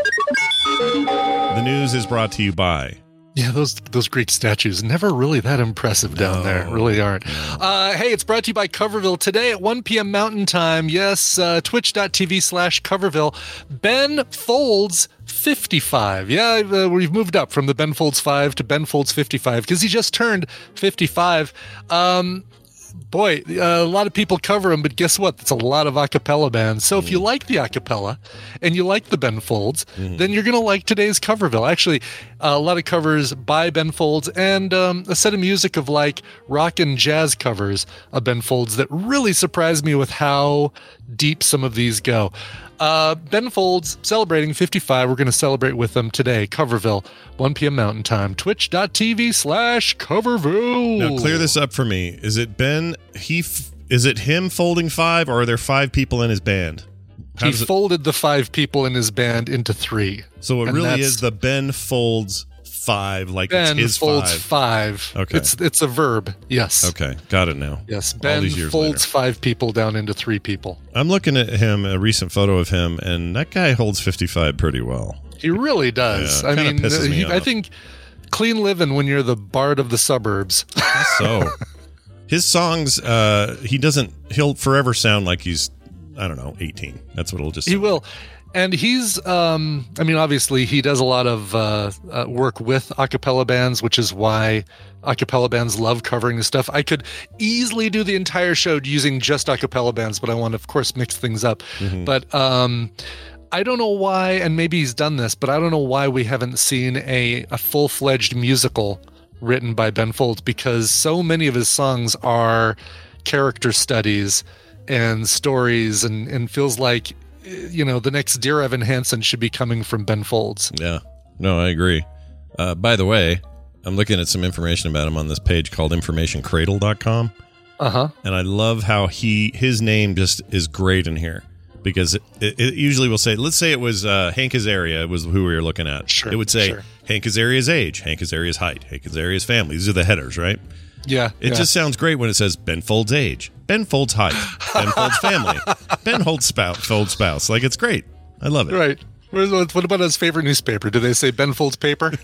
S1: The news is brought to you by.
S2: Yeah, those those Greek statues never really that impressive down there. Really aren't. Uh, hey, it's brought to you by Coverville today at one p.m. Mountain Time. Yes, uh, twitch.tv slash Coverville. Ben Folds fifty-five. Yeah, uh, we've moved up from the Ben Folds five to Ben Folds fifty-five because he just turned fifty-five. Um, boy, uh, a lot of people cover him, but guess what? It's a lot of a cappella bands. So if you like the a cappella and you like the Ben Folds, then you're going to like today's Coverville. Actually, uh, a lot of covers by Ben Folds and um, a set of music of like rock and jazz covers of Ben Folds that really surprised me with how deep some of these go. Uh, Ben Folds celebrating fifty-five. We're going to celebrate with them today. Coverville, one p.m. Mountain Time. Twitch.tv slash Coverville.
S1: Now clear this up for me. Is it Ben? He f- is it him folding five, or are there five people in his band? How
S2: He
S1: does it-
S2: folded the five people in his band into three.
S1: so it
S2: and
S1: really
S2: that's-
S1: is the Ben folds five, like
S2: Ben
S1: it's his
S2: folds
S1: five.
S2: five.
S1: Okay.
S2: It's it's a verb. Yes.
S1: Okay, got it now.
S2: Yes.
S1: All
S2: Ben
S1: these years
S2: folds
S1: later.
S2: five people down into three people.
S1: I'm looking at him, a recent photo of him, and that guy holds fifty-five pretty well.
S2: He really does.
S1: Yeah,
S2: I
S1: kinda
S2: mean,
S1: pisses me
S2: he- I
S1: off.
S2: think clean living when you're the bard of the suburbs.
S1: So his songs, uh, he doesn't. He'll forever sound like he's, I don't know, eighteen. That's what it'll just.
S2: He will. And he's, um, I mean, obviously, he does a lot of uh, uh, work with a cappella bands, which is why a cappella bands love covering this stuff. I could easily do the entire show using just a cappella bands, but I want to, of course, mix things up.
S1: Mm-hmm.
S2: But um, I don't know why, and maybe he's done this, but I don't know why we haven't seen a, a full fledged musical written by Ben Folds, because so many of his songs are character studies and stories, and, and feels like, you know, the next Dear Evan Hansen should be coming from Ben Folds.
S1: Yeah. No, I agree. Uh, by the way, I'm looking at some information about him on this page called information cradle dot com.
S2: Uh-huh.
S1: And I love how he his name just is great in here, because it, it, it usually will say, let's say it was uh, Hank Azaria was who we were looking at.
S2: Sure,
S1: it would say
S2: sure.
S1: Hank Azaria's age, Hank Azaria's height, Hank Azaria's family. These are the headers, right?
S2: Yeah.
S1: It
S2: yeah.
S1: just sounds great when it says Ben Folds age, Ben Folds height, Ben Folds family, Ben Folds spouse, Folds spouse. Like, it's great. I love it.
S2: Right. Where's- What about his favorite newspaper? Do they say Ben Folds paper?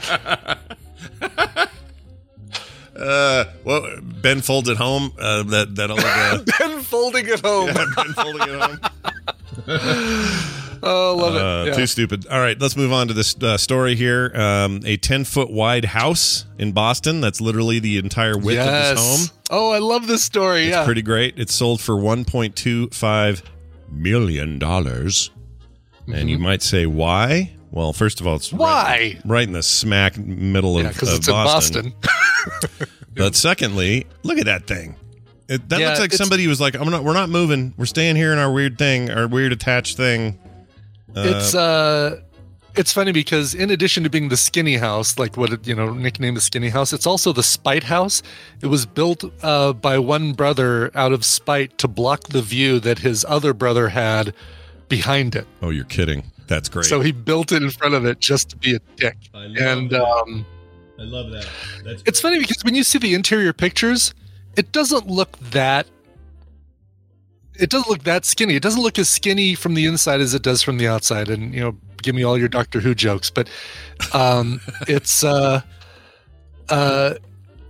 S1: Uh, well, Ben Folds at home. Uh, that that old uh,
S2: Ben Folding at home.
S1: Ben folding at home.
S2: Oh, love it.
S1: Uh,
S2: Yeah.
S1: Too stupid. All right, let's move on to this uh, story here. Um, a ten foot wide house in Boston. That's literally the entire width of
S2: Yes.
S1: this home.
S2: Oh, I love this story.
S1: It's
S2: yeah.
S1: pretty great. It's sold for one point two five million dollars. And you might say, why? Well, first of all, it's
S2: Why?
S1: right, right in the smack middle of,
S2: Yeah, because
S1: of
S2: it's
S1: Boston.
S2: in Boston.
S1: But secondly, look at that thing. It, that
S2: Yeah,
S1: looks like
S2: it's-
S1: somebody was like, "I'm not. We're not moving. We're staying here in our weird thing, our weird attached thing." Uh,
S2: It's uh it's funny because in addition to being the skinny house, like what it, you know, nicknamed the skinny house, it's also the spite house. It was built uh, by one brother out of spite to block the view that his other brother had behind it.
S1: oh, you're kidding. That's great.
S2: So he built it in front of it just to be a dick.
S1: I love
S2: And
S1: that.
S2: um,
S1: I love that. That's
S2: it's funny because when you see the interior pictures, it doesn't look that. It doesn't look that skinny. It doesn't look as skinny from the inside as it does from the outside. And you know, give me all your Doctor Who jokes, but um, it's uh, uh,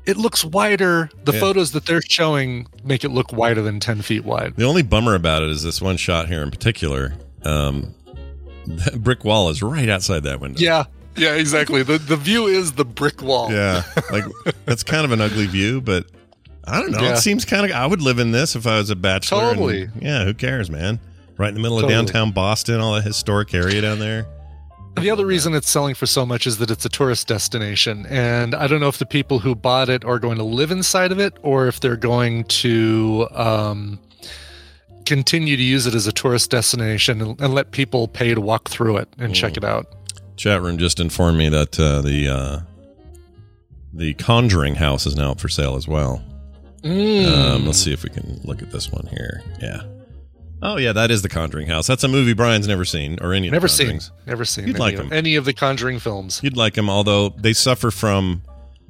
S2: it looks wider. The
S1: Yeah.
S2: photos that they're showing make it look wider than ten feet wide.
S1: The only bummer about it is this one shot here in particular. Um, that brick wall is right outside that window.
S2: Yeah, yeah, exactly. the The view is the brick wall.
S1: Yeah, like that's kind of an ugly view, but I don't know.
S2: Yeah.
S1: It seems kind of. I would live in this if I was a bachelor. and-
S2: Totally.
S1: yeah, who cares, man? Right in the middle
S2: Totally.
S1: of downtown Boston, all that historic area down there.
S2: The other reason it's selling for so much is that it's a tourist destination. And I don't know if the people who bought it are going to live inside of it or if they're going to um, continue to use it as a tourist destination and, and let people pay to walk through it and check it out.
S1: Chat room just informed me that uh, the uh, the Conjuring house is now up for sale as well.
S2: Mm.
S1: Um, let's see if we can look at this one here. Yeah. Oh, yeah, that is the Conjuring house. That's a movie Brian's never seen, or any of
S2: Never
S1: the
S2: seen.
S1: Conjurings.
S2: Never seen
S1: You'd
S2: any,
S1: like
S2: of,
S1: them.
S2: any of the Conjuring films.
S1: You'd like them, although they suffer from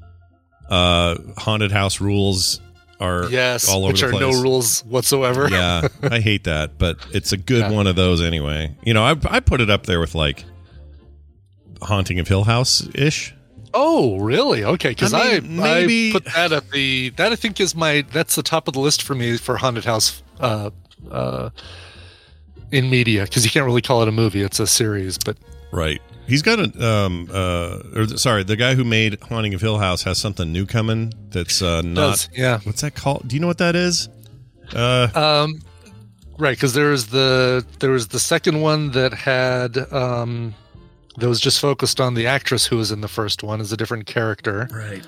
S1: uh, haunted house rules are
S2: Yes,
S1: all over
S2: which
S1: the
S2: are
S1: place.
S2: no rules whatsoever.
S1: Yeah, I hate that, but it's a good
S2: Yeah.
S1: one of those anyway. You know, I I put it up there with like Haunting of Hill House ish.
S2: Oh, really? Okay, because
S1: I
S2: I,
S1: mean, maybe-
S2: I put that at the that I think is my that's the top of the list for me for haunted house uh, uh, in media because you can't really call it a movie; it's a series. But
S1: Right. He's got a um uh or sorry, the guy who made Haunting of Hill House has something new coming that's uh not
S2: does, yeah,
S1: what's that called? Do you know what that is? Uh
S2: um, right. Because there was the there was the second one that had um, that was just focused on the actress who was in the first one as a different character.
S1: right.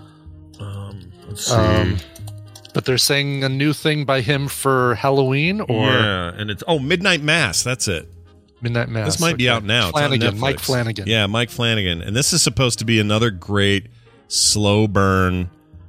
S1: Um let's see.
S2: Um, but they're saying a new thing by him for Halloween or
S1: yeah, and it's oh Midnight Mass, that's it.
S2: Midnight Mass.
S1: This might be
S2: okay.
S1: out now. It's on
S2: Flanagan, Mike
S1: Netflix.
S2: Flanagan.
S1: Yeah, Mike Flanagan. And this is supposed to be another great slow burn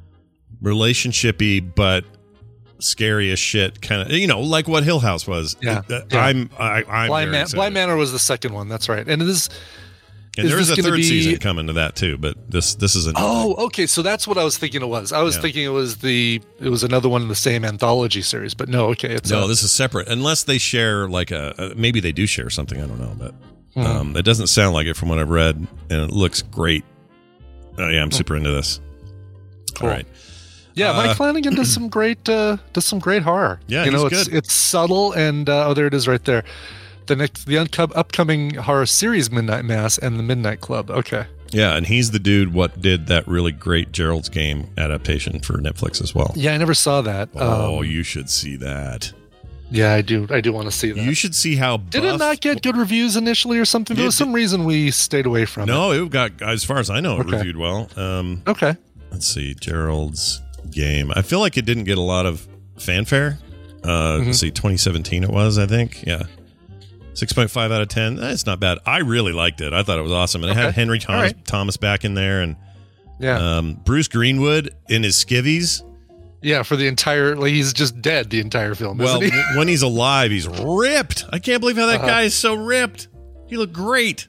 S1: relationshipy but scary as shit kind of, you know, like what Hill House was.
S2: Yeah,
S1: Uh,
S2: yeah.
S1: I'm I, I'm
S2: Blind,
S1: very
S2: Man-
S1: excited.
S2: Blind Manor was the second one. That's right. And it is.
S1: And
S2: is
S1: there is
S2: this
S1: a
S2: gonna
S1: third
S2: be-
S1: season coming to that too, but this this is a
S2: Oh, okay. So that's what I was thinking it was. I was
S1: Yeah.
S2: thinking it was the it was another one in the same anthology series, but no. Okay, it's
S1: no,
S2: a-
S1: this is separate. Unless they share like a, a maybe they do share something. I don't know, but
S2: Mhm.
S1: um, it doesn't sound like it from what I've read, and it looks great. Oh yeah,
S2: Hmm.
S1: I'm super into this.
S2: Cool.
S1: All right,
S2: yeah.
S1: uh,
S2: Mike Flanagan does some great uh, does some great horror.
S1: Yeah,
S2: you know,
S1: he's
S2: it's
S1: good.
S2: it's subtle and uh, oh, there it is right there. The next the unco- upcoming horror series Midnight Mass and the Midnight Club. Okay.
S1: yeah, and he's the dude what did that really great Gerald's Game adaptation for Netflix as well.
S2: Yeah, I never saw that.
S1: Oh,
S2: Um,
S1: you should see that.
S2: yeah, I do. I do want to see that.
S1: You should see how
S2: Did
S1: buff-
S2: it not get good reviews initially or something? There
S1: It
S2: was some reason we stayed away from it.
S1: No, it got as far as I know, it
S2: Okay.
S1: reviewed well. Um,
S2: Okay.
S1: let's see, Gerald's Game. I feel like it didn't get a lot of fanfare. Uh,
S2: Mhm.
S1: Let's see, twenty seventeen it was, I think. Yeah, six point five out of ten. That's not bad. I really liked it. I thought it was awesome, and it had
S2: Okay.
S1: Henry Thomas,
S2: right.
S1: Thomas back in there, and
S2: Yeah.
S1: um, Bruce Greenwood in his skivvies.
S2: Yeah, for the entire, like he's just dead the entire film.
S1: Well,
S2: isn't he?
S1: w- when he's alive, he's ripped. I can't believe how that
S2: Uh-huh.
S1: guy is so ripped. He looked great.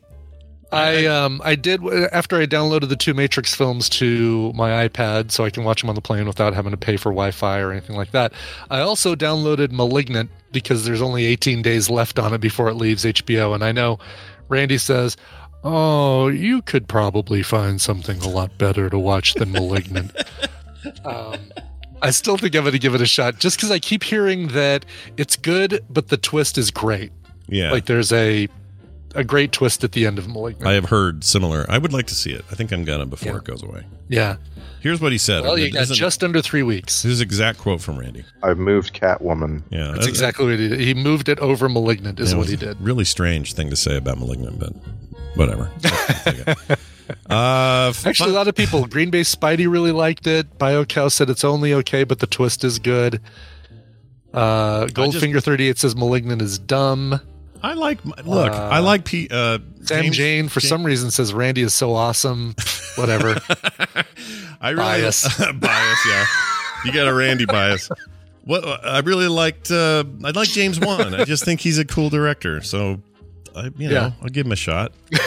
S2: I um I did after I downloaded the two Matrix films to my iPad so I can watch them on the plane without having to pay for Wi-Fi or anything like that. I also downloaded Malignant because there's only eighteen days left on it before it leaves H B O, and I know Randy says, "Oh, you could probably find something a lot better to watch than Malignant." um, I still think I'm going to give it a shot just because I keep hearing that it's good, but the twist is great.
S1: Yeah,
S2: Like there's a a great twist at the end of Malignant.
S1: I have heard similar. I would like to see it. I think I'm gonna before
S2: Yeah.
S1: it goes away.
S2: yeah.
S1: Here's what he said.
S2: Well, you
S1: It
S2: got
S1: isn't-
S2: just under three weeks.
S1: This is exact quote from Randy.
S6: I've moved Catwoman.
S1: Yeah,
S2: That's exactly what he did. He moved it over Malignant, is
S1: it
S2: what
S1: was
S2: he
S1: a
S2: did.
S1: Really strange thing to say about Malignant, but whatever. uh,
S2: Actually, a
S1: fun-
S2: lot of people, Green Bay Spidey really liked it. BioCow said it's only okay, but the twist is good. Uh, Goldfinger thirty-eight says Malignant is dumb.
S1: I like. Look,
S2: Uh,
S1: I like P. Uh,
S2: Sam
S1: James-
S2: Jane, for
S1: James-
S2: some reason, says Randy is so awesome. Whatever.
S1: I really
S2: Bias.
S1: bias. Yeah, you got a Randy bias. What I really liked. Uh, I like James Wan. I just think he's a cool director. So, I you know,
S2: Yeah.
S1: I'll give him a shot.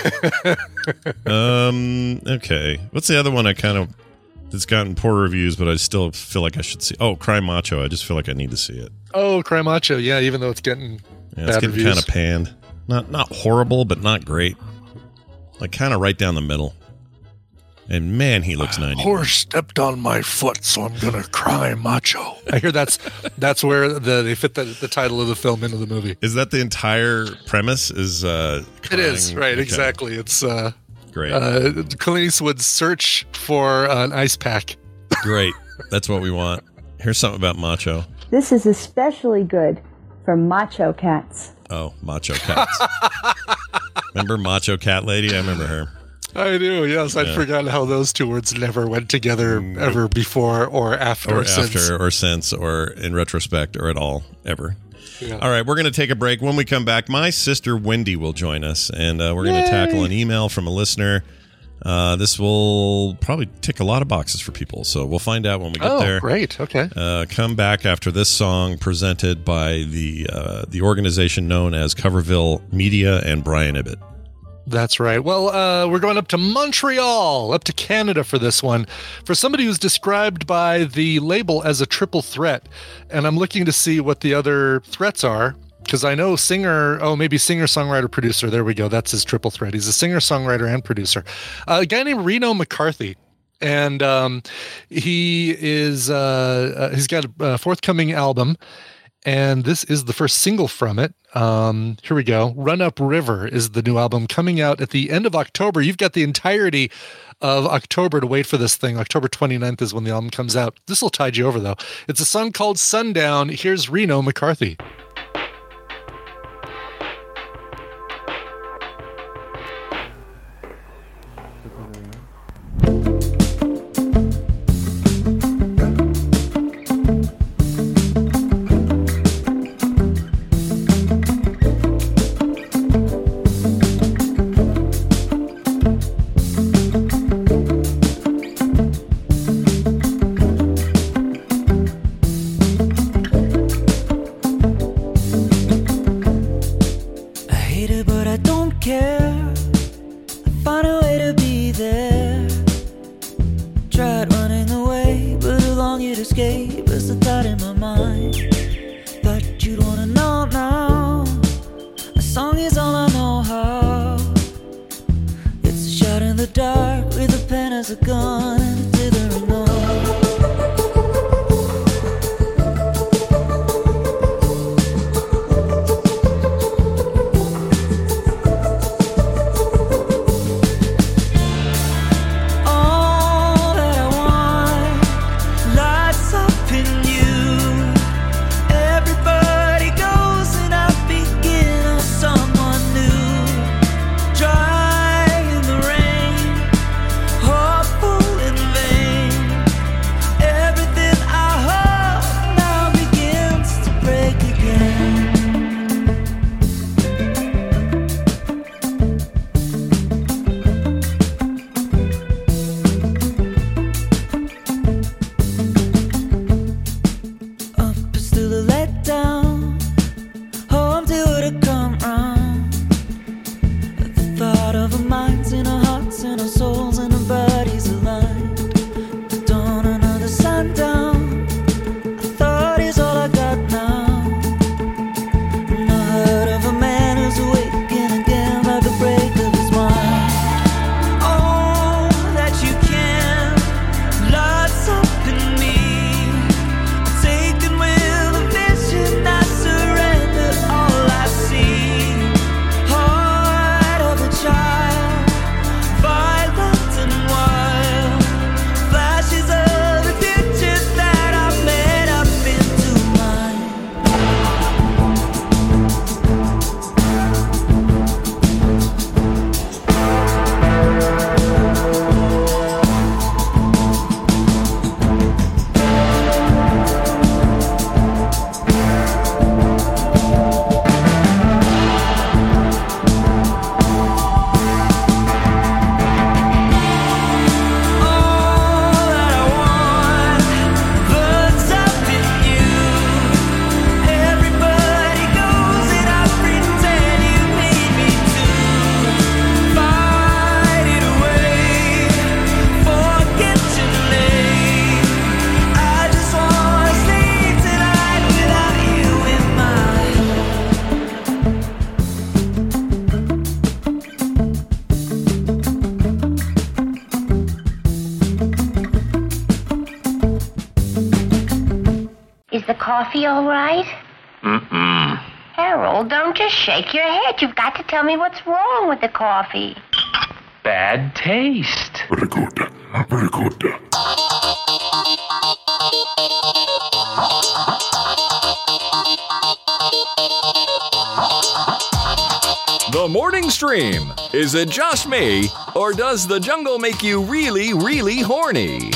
S1: um. Okay. What's the other one I kind of that's gotten poor reviews, but I still feel like I should see? Oh, Cry Macho. I just feel like I need to see it.
S2: Oh, Cry Macho. Yeah, even though it's getting
S1: Yeah, it's
S2: bad
S1: getting
S2: reviews.
S1: kind of panned. Not not horrible, but not great. Like kind of right down the middle. And man, he looks ninety.
S2: Horse stepped on my foot, so I'm gonna cry macho. I hear that's that's where the they fit the, the title of the film into the movie.
S1: Is that the entire premise? Is uh,
S2: it is
S1: crying?
S2: right?
S1: Okay.
S2: Exactly. It's uh,
S1: Great.
S2: Uh, Clint Eastwood's search for an ice pack.
S1: Great. That's what we want. Here's something about Macho.
S6: This is especially good for macho cats.
S1: Oh, Macho Cats. Remember Macho Cat Lady? I remember her.
S2: I do, yes. I'd
S1: Yeah.
S2: forgotten how those two words never went together ever before or after
S1: Or
S2: or since.
S1: after, or since, or in retrospect, or at all, ever.
S2: Yeah.
S1: All right, we're going to take a break. When we come back, my sister Wendy will join us, and uh, we're going to tackle an email from a listener. Uh, this will probably tick a lot of boxes for people, so we'll find out when we get
S2: Oh,
S1: there.
S2: great. Okay.
S1: Uh, come back after this song presented by the uh, the organization known as Coverville Media and Brian Ibbett.
S2: That's right. Well, uh, we're going up to Montreal, up to Canada for this one. For somebody who's described by the label as a triple threat, and I'm looking to see what the other threats are, because I know singer, oh, maybe singer, songwriter, producer. There we go. That's his triple threat. He's a singer, songwriter, and producer. Uh, a guy named Reno McCarthy. And um, he is, uh, uh, he's got a forthcoming album. And this is the first single from it. Um, here we go. Run Up River is the new album coming out at the end of October. You've got the entirety of October to wait for this thing. October twenty-ninth is when the album comes out. This will tide you over, though. It's a song called Sundown. Here's Reno McCarthy.
S8: Is the coffee all right?
S3: Mm-mm.
S8: Harold, don't just shake your head. You've got to tell me what's wrong with the coffee.
S3: Bad taste.
S4: Very good. Very good.
S5: The morning stream. Is it just me, or does the jungle make you really, really horny?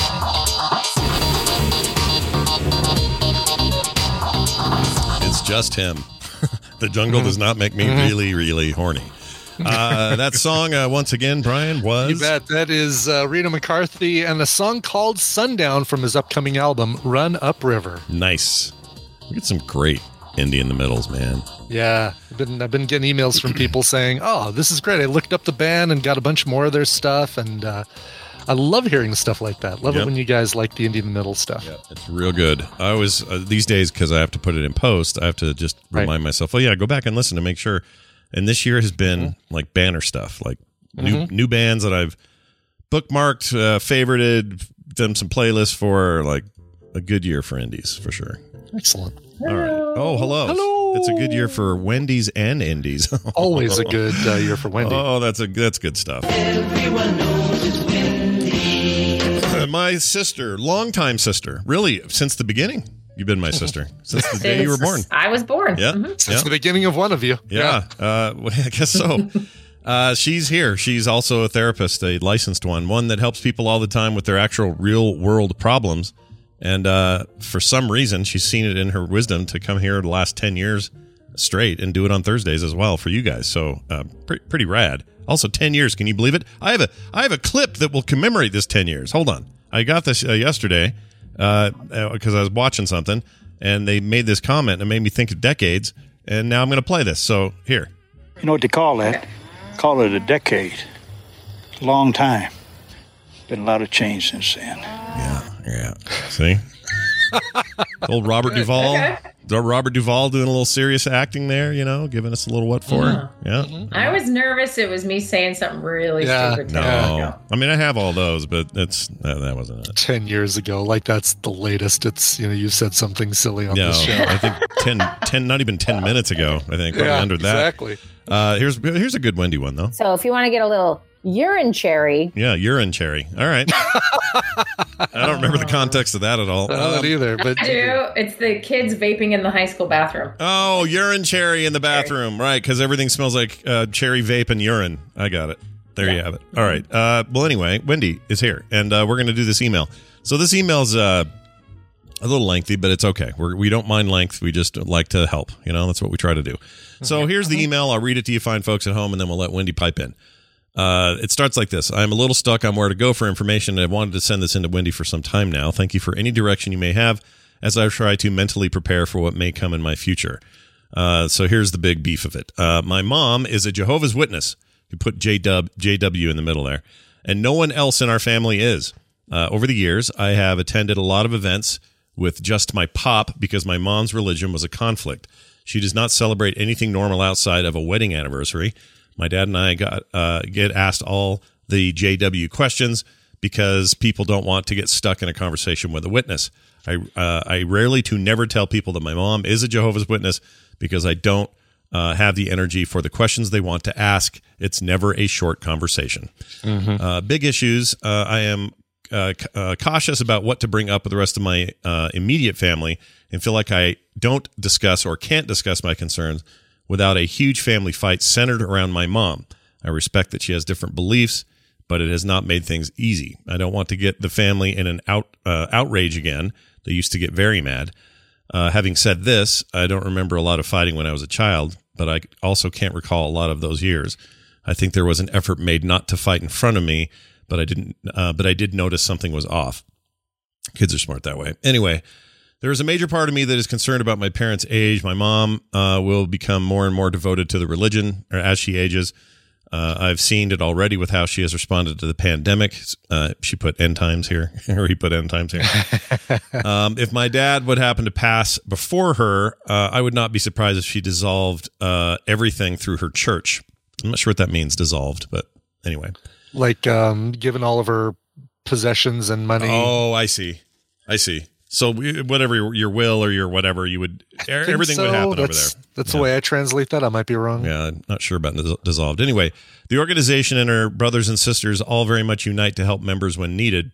S1: It's just him. The jungle does not make me really, really horny. Uh, that song, uh, once again, Brian, was...
S2: You bet. That is uh, Rita McCarthy and a song called Sundown from his upcoming album, Run Up River.
S1: Nice. We get some great indie in the middles, man.
S2: Yeah. I've been, I've been getting emails from people saying, oh, this is great. I looked up the band and got a bunch more of their stuff, and uh, I love hearing stuff like that. Love
S1: Yep.
S2: it when you guys like the indie in the middle stuff.
S1: Yeah, it's real good. I always, uh, these days, because I have to put it in post, I have to just
S2: Right.
S1: remind myself, oh, yeah, go back and listen to make sure. And this year has been
S2: Mm-hmm.
S1: like banner stuff, like new new bands that I've bookmarked, uh, favorited, done some playlists for, like a good year for indies, for sure.
S2: Excellent.
S1: All right. Oh, hello.
S2: Hello.
S1: It's a good year for Wendy's and indies.
S2: Always a good uh, year for Wendy.
S1: Oh, that's a that's good stuff.
S9: Everyone knows it's windy.
S1: My sister, longtime sister, really since the beginning. You've been my sister since the day you were born.
S10: I was born.
S1: Yeah,
S10: Mhm.
S2: Since
S1: yeah.
S2: the beginning of one of you.
S1: Yeah, uh, well, I guess so. uh, she's here. She's also a therapist, a licensed one, one that helps people all the time with their actual real world problems. And uh, for some reason, she's seen it in her wisdom to come here the last ten years straight and do it on Thursdays as well for you guys. So uh, pre- pretty rad. Also, ten years. Can you believe it? I have a I have a clip that will commemorate this ten years. Hold on. I got this uh, yesterday because uh, I was watching something, and they made this comment and it made me think of decades. And now I'm going to play this. So here.
S11: You know what they call that? Call it a decade. Long time. Been a lot of change since then.
S1: Yeah, yeah. See? Old Robert Duvall.
S10: Okay.
S1: Robert Duvall doing a little serious acting there, you know, giving us a little what for.
S10: Uh-huh.
S1: Yeah.
S10: I was nervous it was me saying something really
S2: Yeah.
S10: stupid.
S1: No.
S10: Yeah.
S1: I mean, I have all those, but that's that, that wasn't it.
S2: ten years ago. Like, that's the latest. It's, you know, you said something silly on
S1: No,
S2: this show.
S1: I think ten, ten, not even ten minutes ago, I think, probably
S2: Yeah,
S1: under that.
S2: exactly.
S1: Uh, here's here's a good Wendy one, though.
S12: So if you want to get a little urine cherry,
S1: Yeah, urine cherry. All right. I don't remember the context of that at all.
S2: I don't
S1: Um,
S2: either, but
S10: I do. It's the kids vaping in the high school bathroom.
S1: Oh, urine cherry in the bathroom, right? Because everything smells like uh, cherry vape and urine. I got it. There you have it. All right. Uh, well, anyway, Wendy is here, and uh, we're going to do this email. So this email's uh, a little lengthy, but it's okay. We're, we don't mind length. We just like to help. You know, that's what we try to do. So here's the email. I'll read it to you fine folks at home, and then we'll let Wendy pipe in. Uh, it starts like this. I'm a little stuck on where to go for information, and I wanted to send this in to Wendy for some time now. Thank you for any direction you may have as I try to mentally prepare for what may come in my future. Uh, so here's the big beef of it. Uh, my mom is a Jehovah's Witness. You put J W J W in the middle there. And no one else in our family is. Uh, over the years, I have attended a lot of events with just my pop because my mom's religion was a conflict. She does not celebrate anything normal outside of a wedding anniversary. My dad and I got uh, get asked all the J W questions because people don't want to get stuck in a conversation with a witness. I uh, I rarely to never tell people that my mom is a Jehovah's Witness because I don't uh, have the energy for the questions they want to ask. It's never a short conversation. Mm-hmm. Uh, big issues. Uh, I am uh, c- uh, cautious about what to bring up with the rest of my uh, immediate family and feel like I don't discuss or can't discuss my concerns without a huge family fight centered around my mom. I respect that she has different beliefs, but it has not made things easy. I don't want to get the family in an out uh, outrage again. They used to get very mad. Uh, having said this, I don't remember a lot of fighting when I was a child, but I also can't recall a lot of those years. I think there was an effort made not to fight in front of me, but I didn't. Uh, but I did notice something was off. Kids are smart that way. Anyway, there is a major part of me that is concerned about my parents' age. My mom uh, will become more and more devoted to the religion or as she ages. Uh, I've seen it already with how she has responded to the pandemic. Uh, she put end times here, or he put end times here. um, if my dad would happen to pass before her, uh, I would not be surprised if she dissolved uh, everything through her church. I'm not sure what that means, dissolved, but anyway.
S2: Like um, given all of her possessions and money.
S1: Oh, I see. I see. So we- whatever your, your will or your whatever, you would
S2: Think
S1: everything
S2: so.
S1: would happen
S2: that's,
S1: over there.
S2: That's
S1: Yeah.
S2: the way I translate that. I might be wrong.
S1: Yeah, I'm not sure about dis- dissolved. Anyway, the organization and her brothers and sisters all very much unite to help members when needed.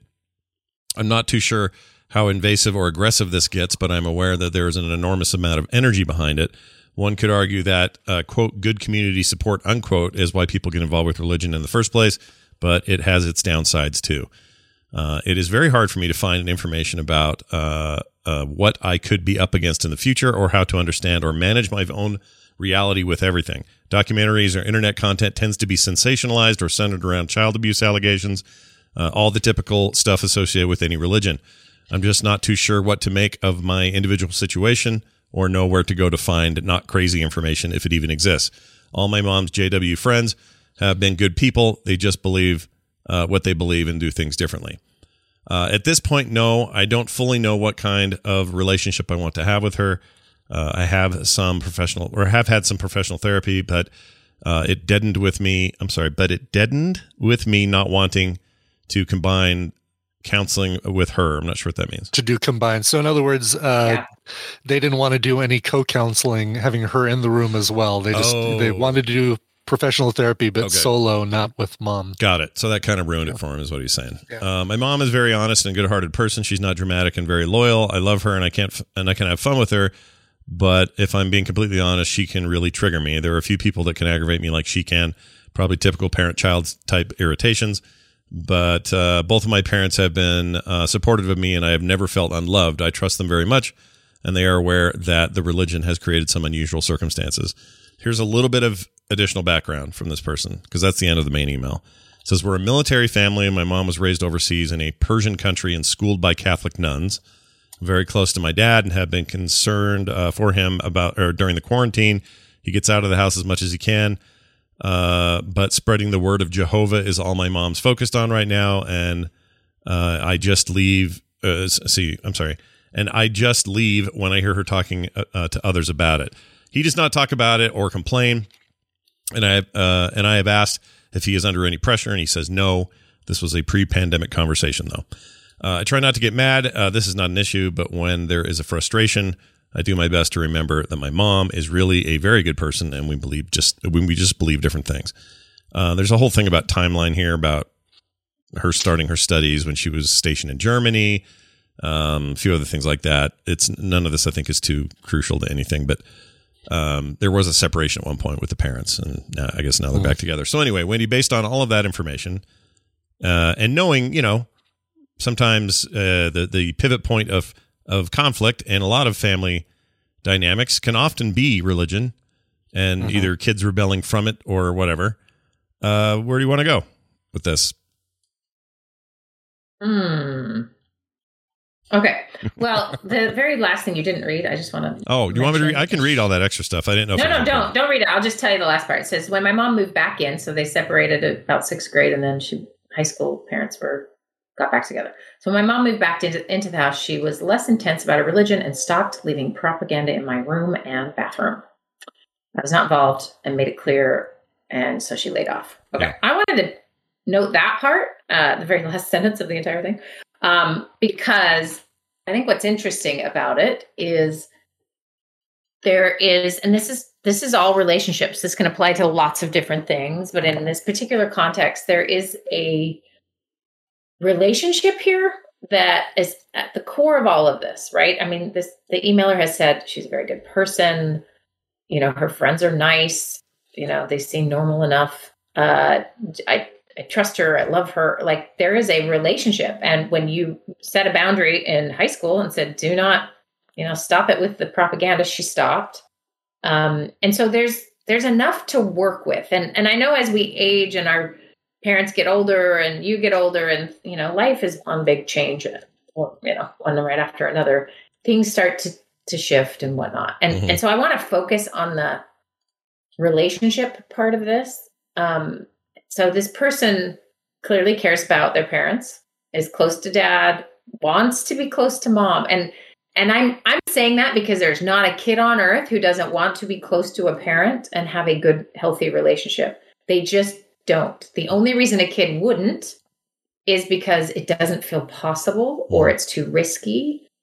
S1: I'm not too sure how invasive or aggressive this gets, but I'm aware that there is an enormous amount of energy behind it. One could argue that, uh, quote, good community support, unquote, is why people get involved with religion in the first place, but it has its downsides too. Uh, it is very hard for me to find information about uh, uh, what I could be up against in the future or how to understand or manage my own reality with everything. Documentaries or internet content tends to be sensationalized or centered around child abuse allegations, uh, all the typical stuff associated with any religion. I'm just not too sure what to make of my individual situation or know where to go to find not crazy information if it even exists. All my mom's J W friends have been good people. They just believe uh, what they believe and do things differently. Uh, at this point, no, I don't fully know what kind of relationship I want to have with her. Uh, I have some professional or have had some professional therapy, but uh, it deadened with me. I'm sorry, but it deadened with me not wanting to combine counseling with her. I'm not sure what that means.
S2: To do combined. So in other words, uh,
S10: Yeah.
S2: they didn't want to do any co-counseling, having her in the room as well. They just
S1: Oh.
S2: they wanted to do professional therapy, but
S1: Okay.
S2: solo, not with mom.
S1: Got it. So that kind of ruined it for him, is what he's saying.
S2: Yeah.
S1: Uh, my mom is very honest and good-hearted person. She's not dramatic and very loyal. I love her, and I can't, f- and I can have fun with her. But if I'm being completely honest, she can really trigger me. There are a few people that can aggravate me like she can. Probably typical parent-child type irritations. But uh, both of my parents have been uh, supportive of me, and I have never felt unloved. I trust them very much, and they are aware that the religion has created some unusual circumstances. Here's a little bit of additional background from this person, because that's the end of the main email. It says, we're a military family, and my mom was raised overseas in a Persian country and schooled by Catholic nuns. Very close to my dad and have been concerned uh, for him about or during the quarantine. He gets out of the house as much as he can, uh, but spreading the word of Jehovah is all my mom's focused on right now, and uh, I just leave. Uh, see, I'm sorry, and I just leave when I hear her talking uh, uh, to others about it. He does not talk about it or complain. And I have, uh, and I have asked if he is under any pressure, and he says no. This was a pre-pandemic conversation, though. Uh, I try not to get mad. Uh, this is not an issue, but when there is a frustration, I do my best to remember that my mom is really a very good person, and we believe just when we just believe different things. Uh, there's a whole thing about timeline here about her starting her studies when she was stationed in Germany, um, a few other things like that. It's none of this, I think, is too crucial to anything, but. Um, there was a separation at one point with the parents, and now, I guess now they're back together. So anyway, Wendy, based on all of that information, uh, and knowing, you know, sometimes uh, the the pivot point of of conflict and a lot of family dynamics can often be religion, and mm-hmm. either kids rebelling from it or whatever. Uh, where do you want to go with this?
S10: Hmm. Okay. Well, the very last thing you didn't read, I just want to.
S1: Oh, you want me to read? I can read all that extra stuff. I didn't know. If
S10: No, no,
S1: was
S10: don't.
S1: important.
S10: Don't read it. I'll just tell you the last part. It says, when my mom moved back in, so they separated at about sixth grade, and then she, high school parents were, got back together. So when my mom moved back into, into the house, she was less intense about her religion and stopped leaving propaganda in my room and bathroom. I was not involved and made it clear, and so she laid off. Okay.
S1: Yeah.
S10: I wanted to note that part, uh, the very last sentence of the entire thing, um, because I think what's interesting about it is there is, and this is this is all relationships. This can apply to lots of different things, but in this particular context, there is a relationship here that is at the core of all of this, right? I mean, this the emailer has said she's a very good person. You know, her friends are nice. You know, they seem normal enough. Uh, I I trust her. I love her. Like, there is a relationship. And when you set a boundary in high school and said, do not, you know, stop it with the propaganda, she stopped. Um, and so there's, there's enough to work with. And, and I know as we age and our parents get older and you get older and, you know, life is one big change, or, you know, one right after another, things start to, to shift and whatnot. And, mm-hmm. and so I want to focus on the relationship part of this. Um, So this person clearly cares about their parents, is close to dad, wants to be close to mom. And and I'm I'm saying that because there's not a kid on earth who doesn't want to be close to a parent and have a good, healthy relationship. They just don't. The only reason a kid wouldn't is because it doesn't feel possible or it's too risky.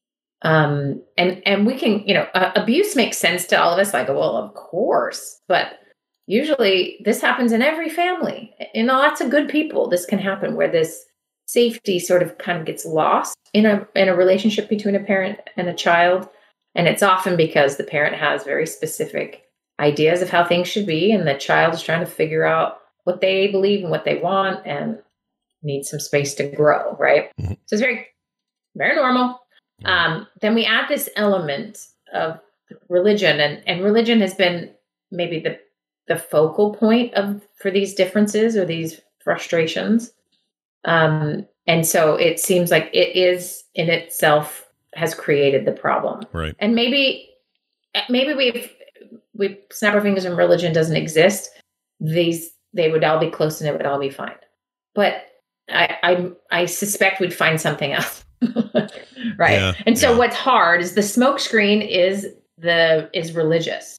S10: Um, and, and we can, you know, uh, abuse makes sense to all of us. Like, well, of course, but usually this happens in every family. In lots of good people, this can happen where this safety sort of kind of gets lost in a, in a relationship between a parent and a child. And it's often because the parent has very specific ideas of how things should be, and the child is trying to figure out what they believe and what they want and need some space to grow, right? Mm-hmm. So it's very, very normal. Um, then we add this element of religion, and, and religion has been maybe the the focal point of for these differences or these frustrations. Um, and so it seems like it is in itself has created the problem.
S1: Right.
S10: And maybe maybe we've we snap our fingers and religion doesn't exist. These they would all be close and it would all be fine. But I I, I suspect we'd find something else. Right.
S1: Yeah,
S10: and so
S1: yeah.
S10: what's hard is the smokescreen is the is religious.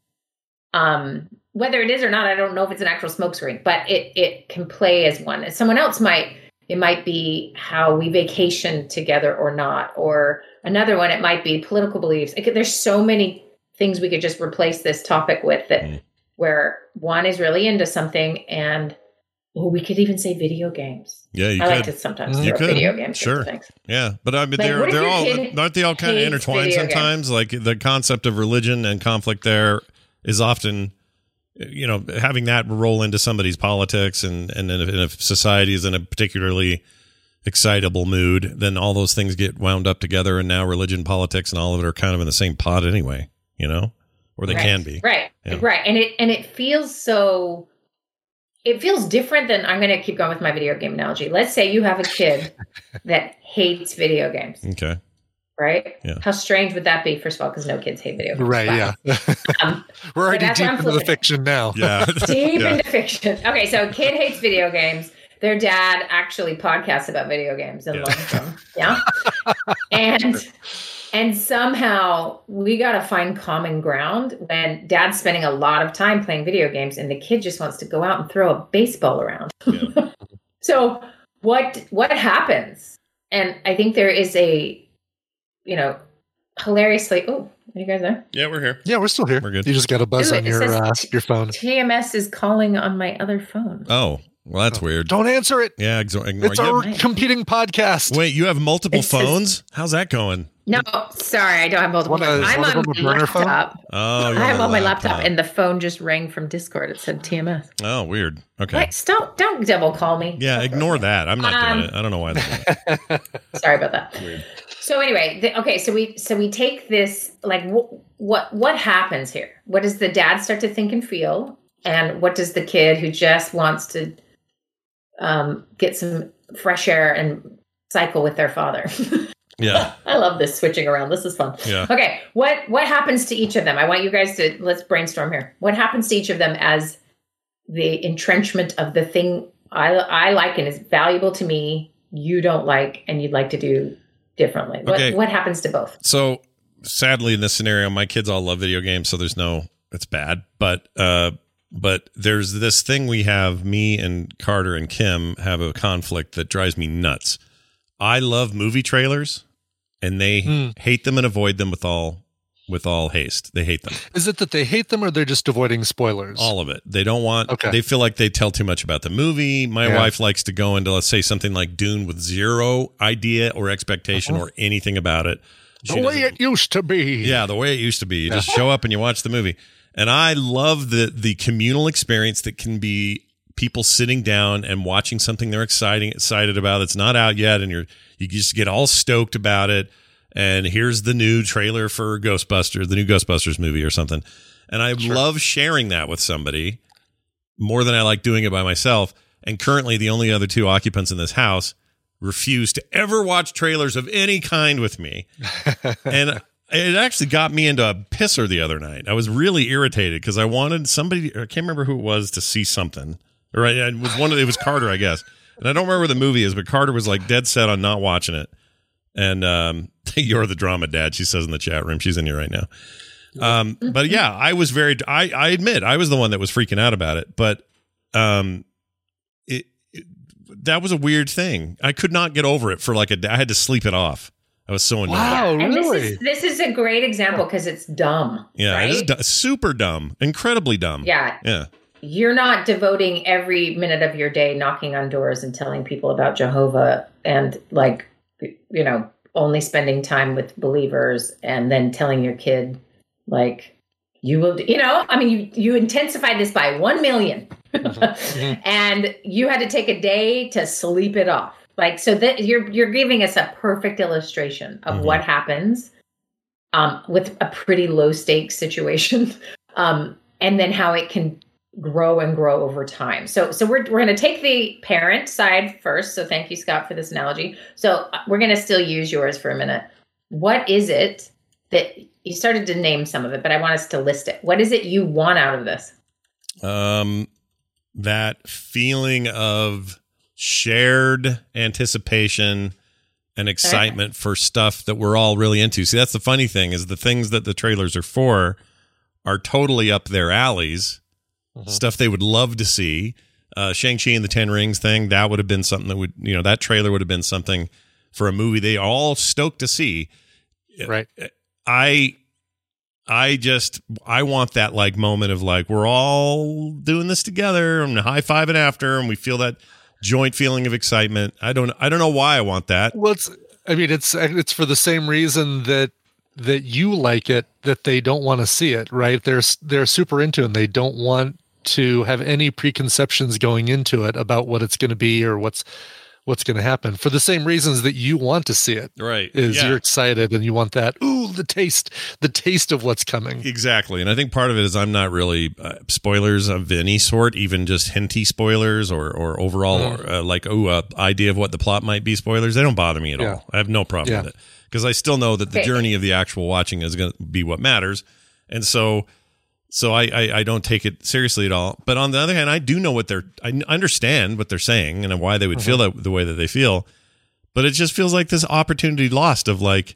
S10: Um, whether it is or not, I don't know if it's an actual smokescreen, but it it can play as one. Someone else might it might be how we vacation together or not, or another one it might be political beliefs. It could, there's so many things we could just replace this topic with that mm. where one is really into something and well, we could even say video games.
S1: Yeah, you
S10: I
S1: could.
S10: like to sometimes
S1: you
S10: throw
S1: could.
S10: video games.
S1: Sure.
S10: Things.
S1: Yeah, but I mean,
S10: Like,
S1: they're
S10: what if
S1: they're
S10: your
S1: all
S10: kid
S1: aren't they all kind of
S10: hates
S1: intertwined
S10: video
S1: sometimes? Like the concept of religion and conflict there is often, you know, having that roll into somebody's politics, and and if, and if society is in a particularly excitable mood, then all those things get wound up together, and now religion, politics, and all of it are kind of in the same pot anyway. You know, or they
S10: right.
S1: can be.
S10: Right.
S1: Yeah.
S10: Right. And it and it feels so. It feels different than, I'm going to keep going with my video game analogy. Let's say you have a kid that hates video games.
S1: Okay.
S10: Right?
S1: Yeah.
S10: How strange would that be, first of all, because no kids hate video games.
S2: Right,
S10: Wow.
S2: yeah.
S10: Um,
S2: We're already
S10: that's
S2: deep
S10: what I'm
S2: into the
S10: flipping.
S2: fiction now.
S1: Yeah.
S10: Deep
S1: Yeah.
S10: into fiction. Okay, so a kid hates video games. Their dad actually podcasts about video games and
S1: Yeah.
S10: loves them. Yeah. And and somehow we got to find common ground when dad's spending a lot of time playing video games and the kid just wants to go out and throw a baseball around.
S1: Yeah.
S10: So what what happens? And I think there is a, you know, hilariously, oh, are you guys there?
S1: Yeah, we're here.
S2: Yeah, we're still here.
S1: We're good.
S2: You just got a buzz
S10: Ooh,
S2: on
S10: it
S2: your
S10: says
S2: uh,
S10: t-
S2: your phone.
S10: T M S is calling on my other phone.
S1: Oh, well, that's weird.
S2: Don't answer it.
S1: Yeah, ignore, ignore.
S2: It's
S1: You
S2: our
S1: have-
S2: competing podcast.
S1: Wait, you have multiple
S10: It says-
S1: phones? How's that going?
S10: No, sorry, I don't have multiple.
S2: One of-
S10: phones. I'm
S2: one of
S10: on
S2: them a
S10: my
S2: burner phone?
S10: laptop.
S1: Oh,
S10: I
S1: you're
S10: have
S1: on
S10: on my
S1: the
S10: laptop, and the phone just rang from Discord. It said T M S.
S1: Oh, weird. Okay.
S10: Like, stop! Don't double call me.
S1: Yeah, ignore that. I'm not
S10: Um,
S1: doing it. I don't know why. They're doing
S10: Sorry about that.
S1: it. Weird.
S10: So anyway, the, okay, so we so we take this like wh- what what happens here? What does the dad start to think and feel, and what does the kid who just wants to um, get some fresh air and cycle with their father?
S1: Yeah.
S10: I love this switching around. This is fun.
S1: Yeah.
S10: Okay, what what happens to each of them? I want you guys to let's brainstorm here. What happens to each of them as the entrenchment of the thing I I like and is valuable to me, you don't like, and you'd like to do differently? What
S1: Okay.
S10: what happens to both?
S1: So sadly, in this scenario, my kids all love video games, so there's no, it's bad. But uh, but there's this thing we have. Me and Carter and Kim have a conflict that drives me nuts. I love movie trailers, and they
S2: Hmm.
S1: hate them and avoid them with all with all haste. They hate them.
S2: Is it that they hate them or they're just avoiding spoilers?
S1: All of it. They don't want,
S2: Okay.
S1: they feel like they tell too much about the movie. My
S2: Yeah.
S1: wife likes to go into, let's say, something like Dune with zero idea or expectation
S2: Uh-huh.
S1: or anything about it. She
S2: the way
S1: doesn't-
S2: it used to be.
S1: Yeah, the way it used to be. You just show up and you watch the movie. And I love the the communal experience that can be people sitting down and watching something they're exciting excited about that's not out yet, and you're you just get all stoked about it. And here's the new trailer for Ghostbusters, the new Ghostbusters movie or something. And I
S2: Sure.
S1: love sharing that with somebody more than I like doing it by myself. And currently the only other two occupants in this house refuse to ever watch trailers of any kind with me. And it actually got me into a pisser the other night. I was really irritated because I wanted somebody, I can't remember who it was, to see something. Or I, it was one of, it was Carter, I guess. And I don't remember where the movie is, but Carter was like dead set on not watching it. And um, you're the drama dad, she says in the chat room. She's in here right now. Um, but yeah, I was very, I, I admit, I was the one that was freaking out about it. But um, it, it that was a weird thing. I could not get over it for like a day. I had to sleep it off. I was so annoyed.
S2: Wow,
S10: And
S2: really?
S10: this is this is a great example because it's dumb.
S1: Yeah,
S10: right?
S1: it is du- super dumb, incredibly dumb.
S10: Yeah.
S1: Yeah.
S10: You're not devoting every minute of your day knocking on doors and telling people about Jehovah and like, you know, only spending time with believers and then telling your kid like, you will, you know, I mean, you, you intensified this by one million
S2: Mm-hmm.
S10: and you had to take a day to sleep it off. Like, so that you're, you're giving us a perfect illustration of
S1: Mm-hmm.
S10: what happens um, with a pretty low stakes situation. um, and then how it can grow and grow over time. So, so we're, we're going to take the parent side first. So thank you, Scott, for this analogy. So we're going to still use yours for a minute. What is it that you started to name some of it, but I want us to list it. What is it you want out of this?
S1: Um, that feeling of shared anticipation and excitement for stuff that we're all really into. See, that's the funny thing is the things that the trailers are for are totally up their alleys, mm-hmm. stuff they would love to see. Uh, Shang-Chi and the Ten Rings thing, that would have been something that would, you know, that trailer would have been something for a movie they all stoked to see.
S2: Right.
S1: I, I just, I want that like moment of like, we're all doing this together and high-fiving after, and we feel that joint feeling of excitement. I don't, I don't know why I want that.
S2: Well, it's, I mean, it's, it's for the same reason that, that you like it, that they don't want to see it, right? They're, they're super into it and they don't want to have any preconceptions going into it about what it's going to be or what's, what's going to happen for the same reasons that you want to see it.
S1: Right.
S2: Is
S1: yeah.
S2: you're excited and you want that, ooh, the taste, the taste of what's coming.
S1: Exactly. And I think part of it is I'm not really uh, spoilers of any sort, even just hinty spoilers or, or overall, mm. or, uh, like, oh, uh, idea of what the plot might be spoilers. They don't bother me at
S2: yeah.
S1: all. I have no problem
S2: yeah.
S1: with it because I still know that the
S10: okay.
S1: journey of the actual watching is going to be what matters. And so, so I, I, I don't take it seriously at all. But on the other hand, I do know what they're, I understand what they're saying and why they would mm-hmm. feel that the way that they feel. But it just feels like this opportunity lost of like,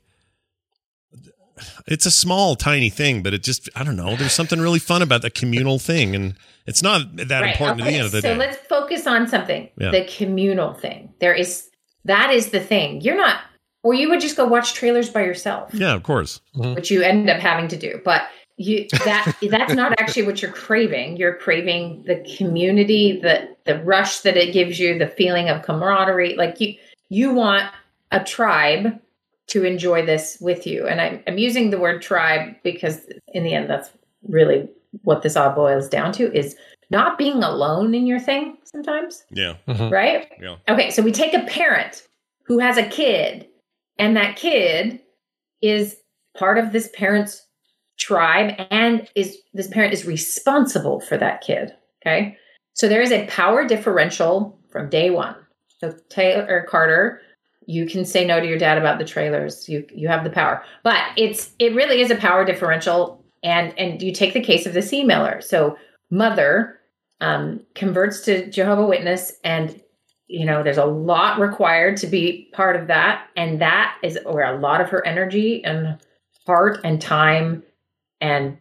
S1: it's a small, tiny thing, but it just, I don't know. There's something really fun about the communal thing. And it's not that
S10: right.
S1: important
S10: okay.
S1: at the end of the
S10: so
S1: day.
S10: So let's focus on something.
S1: Yeah.
S10: The communal thing. There is, that is the thing. You're not, or you would just go watch trailers by yourself.
S1: Yeah, of course.
S2: Mm-hmm.
S10: Which you end up having to do. But you that that's not actually what you're craving. You're craving the community, the the rush that it gives you, the feeling of camaraderie. Like you you want a tribe to enjoy this with you. And I'm I'm using the word tribe because in the end that's really what this all boils down to is not being alone in your thing sometimes.
S1: Yeah.
S2: Mm-hmm.
S10: Right?
S1: Yeah.
S10: Okay, so we take a parent who has a kid and that kid is part of this parent's tribe and is this parent is responsible for that kid. Okay. So there is a power differential from day one. So Taylor or Carter, you can say no to your dad about the trailers. You you have the power, but it's it really is a power differential. And and you take the case of this emailer. So mother um, converts to Jehovah's Witness, and you know there's a lot required to be part of that, and that is where a lot of her energy and heart and time and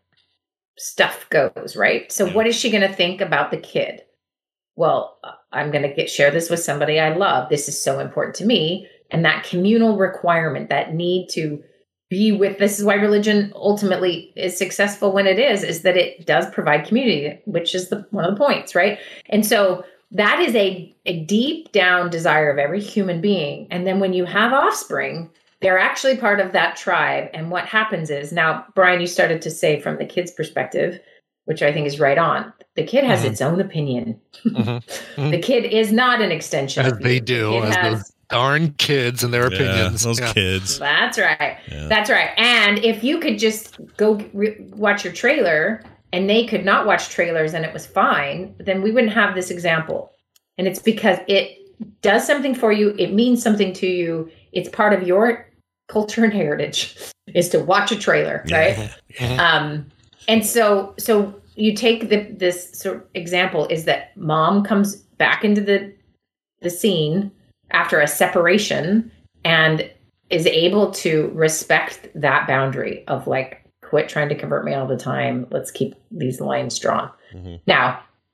S10: stuff goes, right? So what is she going to think about the kid? Well, I'm going to get share this with somebody I love. This is so important to me. And that communal requirement, that need to be with, this is why religion ultimately is successful when it is, is that it does provide community, which is the one of the points, right? And so that is a, a deep down desire of every human being. And then when you have offspring, they're actually part of that tribe. And what happens is, now, Brian, you started to say from the kid's perspective, which I think is right on. The kid has mm-hmm. its own opinion. Mm-hmm. Mm-hmm. The kid is not an extension
S2: as
S10: of
S2: they
S10: you.
S2: do,
S10: as
S2: has, those darn kids and their
S1: yeah,
S2: opinions.
S1: Those
S2: yeah.
S1: kids.
S10: That's right.
S1: Yeah.
S10: That's right. And if you could just go re- watch your trailer and they could not watch trailers and it was fine, then we wouldn't have this example. And it's because it does something for you. It means something to you. It's part of your culture and heritage is to watch a trailer, right?
S1: Yeah.
S10: Um, and so, so you take the, this sort of example is that mom comes back into the, the scene after a separation and is able to respect that boundary of like, quit trying to convert me all the time. Let's keep these lines drawn. Mm-hmm. Now,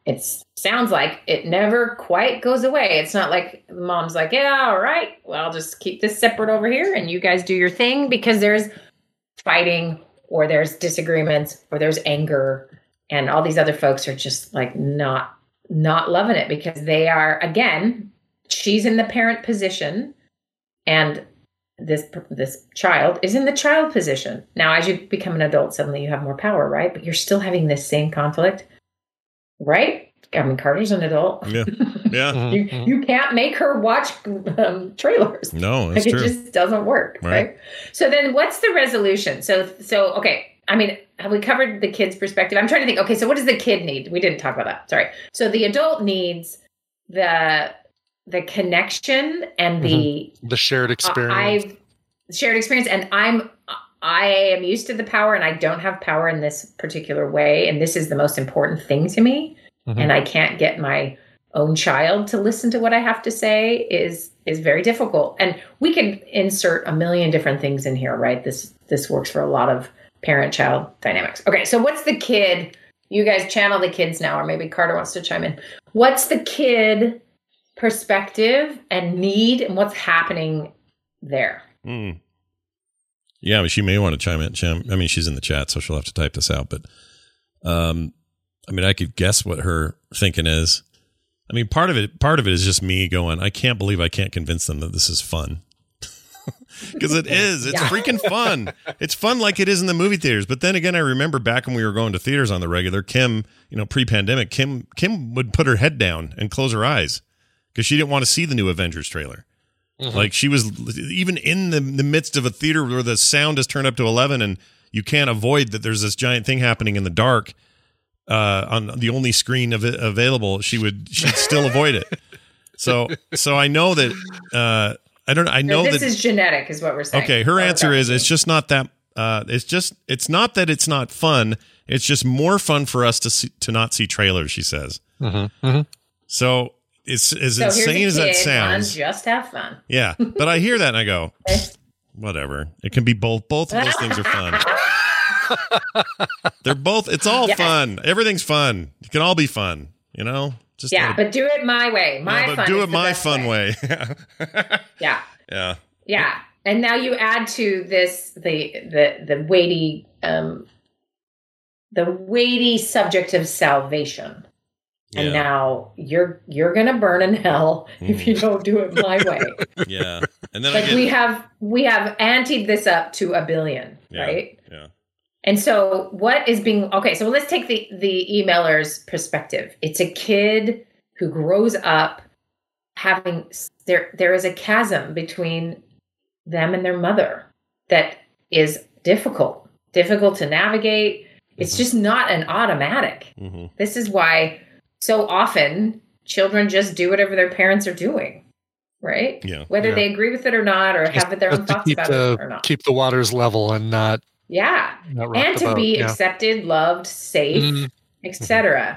S10: it sounds like it never quite goes away. It's not like mom's like, yeah, all right, well, I'll just keep this separate over here and you guys do your thing, because there's fighting or there's disagreements or there's anger, and all these other folks are just like not not loving it, because they are, again, she's in the parent position and this this child is in the child position. Now, as you become an adult, suddenly you have more power, right? But you're still having this same conflict, right? I mean, Carter's an adult.
S1: Yeah, yeah.
S10: you, you can't make her watch um, trailers.
S1: No,
S10: like
S1: it's
S10: it
S1: true.
S10: just doesn't work, right.
S1: Right.
S10: So then, what's the resolution? So, so okay. I mean, have we covered the kid's perspective? I'm trying to think. Okay, so what does the kid need? We didn't talk about that. Sorry. So the adult needs the the connection and the
S2: the shared experience.
S10: I've shared experience, and I'm I am used to the power, and I don't have power in this particular way, and this is the most important thing to me. Mm-hmm. And I can't get my own child to listen to what I have to say is is very difficult. And we can insert a million different things in here, right? This this works for a lot of parent-child dynamics. Okay, so what's the kid? You guys channel the kids now, or maybe Carter wants to chime in. What's the kid perspective and need, and what's happening there?
S1: Mm. Yeah, but she may want to chime in. Chime, I mean, she's in the chat, so she'll have to type this out. But, um, I mean, I could guess what her thinking is. I mean, part of it, part of it is just me going, I can't believe I can't convince them that this is fun. Because it is. It's yeah. freaking fun. It's fun like it is in the movie theaters. But then again, I remember back when we were going to theaters on the regular, Kim, you know, pre-pandemic, Kim Kim would put her head down and close her eyes because she didn't want to see the new Avengers trailer. Mm-hmm. Like she was even in the, the midst of a theater where the sound is turned up to eleven and you can't avoid that there's this giant thing happening in the dark uh, on the only screen av- available. She would she'd still avoid it. So so I know that uh, I don't I know
S10: this
S1: that
S10: is genetic is what we're saying.
S1: Okay, her
S10: oh,
S1: answer is it's just not that uh, it's just it's not that it's not fun. It's just more fun for us to see, to not see trailers, she says.
S2: Mm-hmm. Mm-hmm.
S1: So it's as
S10: so
S1: insane as that sounds.
S10: Just have fun.
S1: Yeah, but I hear that and I go, whatever. It can be both. Both of those things are fun. They're both. It's all yes. fun. Everything's fun. It can all be fun. You know. Just
S10: yeah,
S1: like,
S10: but do it my way. My
S1: yeah, but
S10: fun.
S1: Do
S10: is
S1: it my fun way.
S10: way. yeah.
S1: Yeah.
S10: Yeah, and now you add to this the the the weighty um the weighty subject of salvation. And yeah. now you're you're gonna burn in hell mm. if you don't do it my way.
S1: Yeah, and then
S10: like
S1: get,
S10: we have we have anteed this up to a billion,
S1: yeah,
S10: right?
S1: Yeah.
S10: And so, what is being okay? So let's take the the emailer's perspective. It's a kid who grows up having there. There is a chasm between them and their mother that is difficult, difficult to navigate. It's mm-hmm. just not an automatic. Mm-hmm. This is why. So often, children just do whatever their parents are doing, right?
S1: Yeah.
S10: Whether
S1: yeah.
S10: they agree with it or not, or
S2: just,
S10: have their own thoughts about
S2: the,
S10: it or not.
S2: Keep the waters level and not.
S10: Yeah.
S2: Not
S10: and to
S2: boat.
S10: be
S2: yeah.
S10: accepted, loved, safe, mm-hmm. et cetera.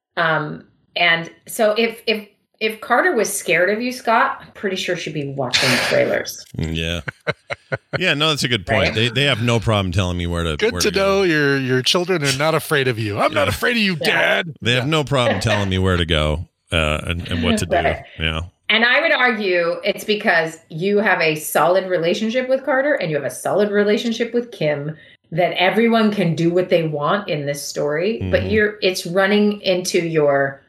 S10: Um, and so if if if Carter was scared of you, Scott, I'm pretty sure she'd be watching the trailers.
S1: Yeah. Yeah, no, that's a good point.
S10: Right?
S1: They they have no problem telling me where to
S2: Good
S1: where
S2: to,
S1: to
S2: know
S1: go.
S2: your your children are not afraid of you. I'm
S1: yeah.
S2: not afraid of you,
S10: Yeah.
S2: Dad.
S1: They have
S2: yeah.
S1: no problem telling me where to go uh, and, and what to do.
S10: Right.
S1: Yeah.
S10: And I would argue it's because you have a solid relationship with Carter and you have a solid relationship with Kim that everyone can do what they want in this story, mm-hmm. but you're it's running into your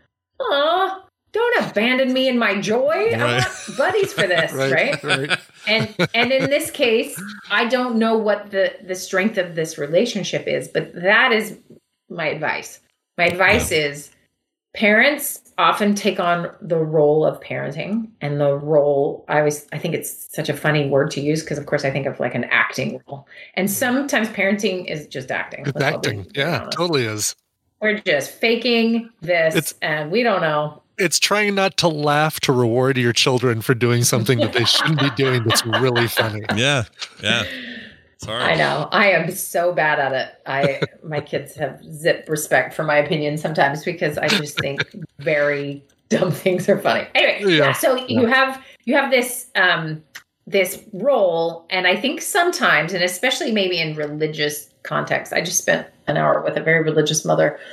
S10: aw, don't abandon me in my joy.
S1: Right.
S10: I want buddies for this, right?
S2: right? right.
S10: And and in this case, I don't know what the, the strength of this relationship is, but that is my advice. My advice yeah. is parents often take on the role of parenting, and the role, I always, I think it's such a funny word to use because of course I think of like an acting role. And sometimes parenting is just acting.
S2: It's acting. Yeah, honest. Totally is.
S10: We're just faking this
S2: it's,
S10: and we don't know.
S2: It's trying not to laugh to reward your children for doing something that they shouldn't be doing that's really funny.
S1: Yeah. Yeah. Sorry.
S10: I know. I am so bad at it. I my kids have zip respect for my opinion sometimes because I just think very dumb things are funny. Anyway, yeah. yeah so you have you have this um, this role, and I think sometimes, and especially maybe in religious context, I just spent an hour with a very religious mother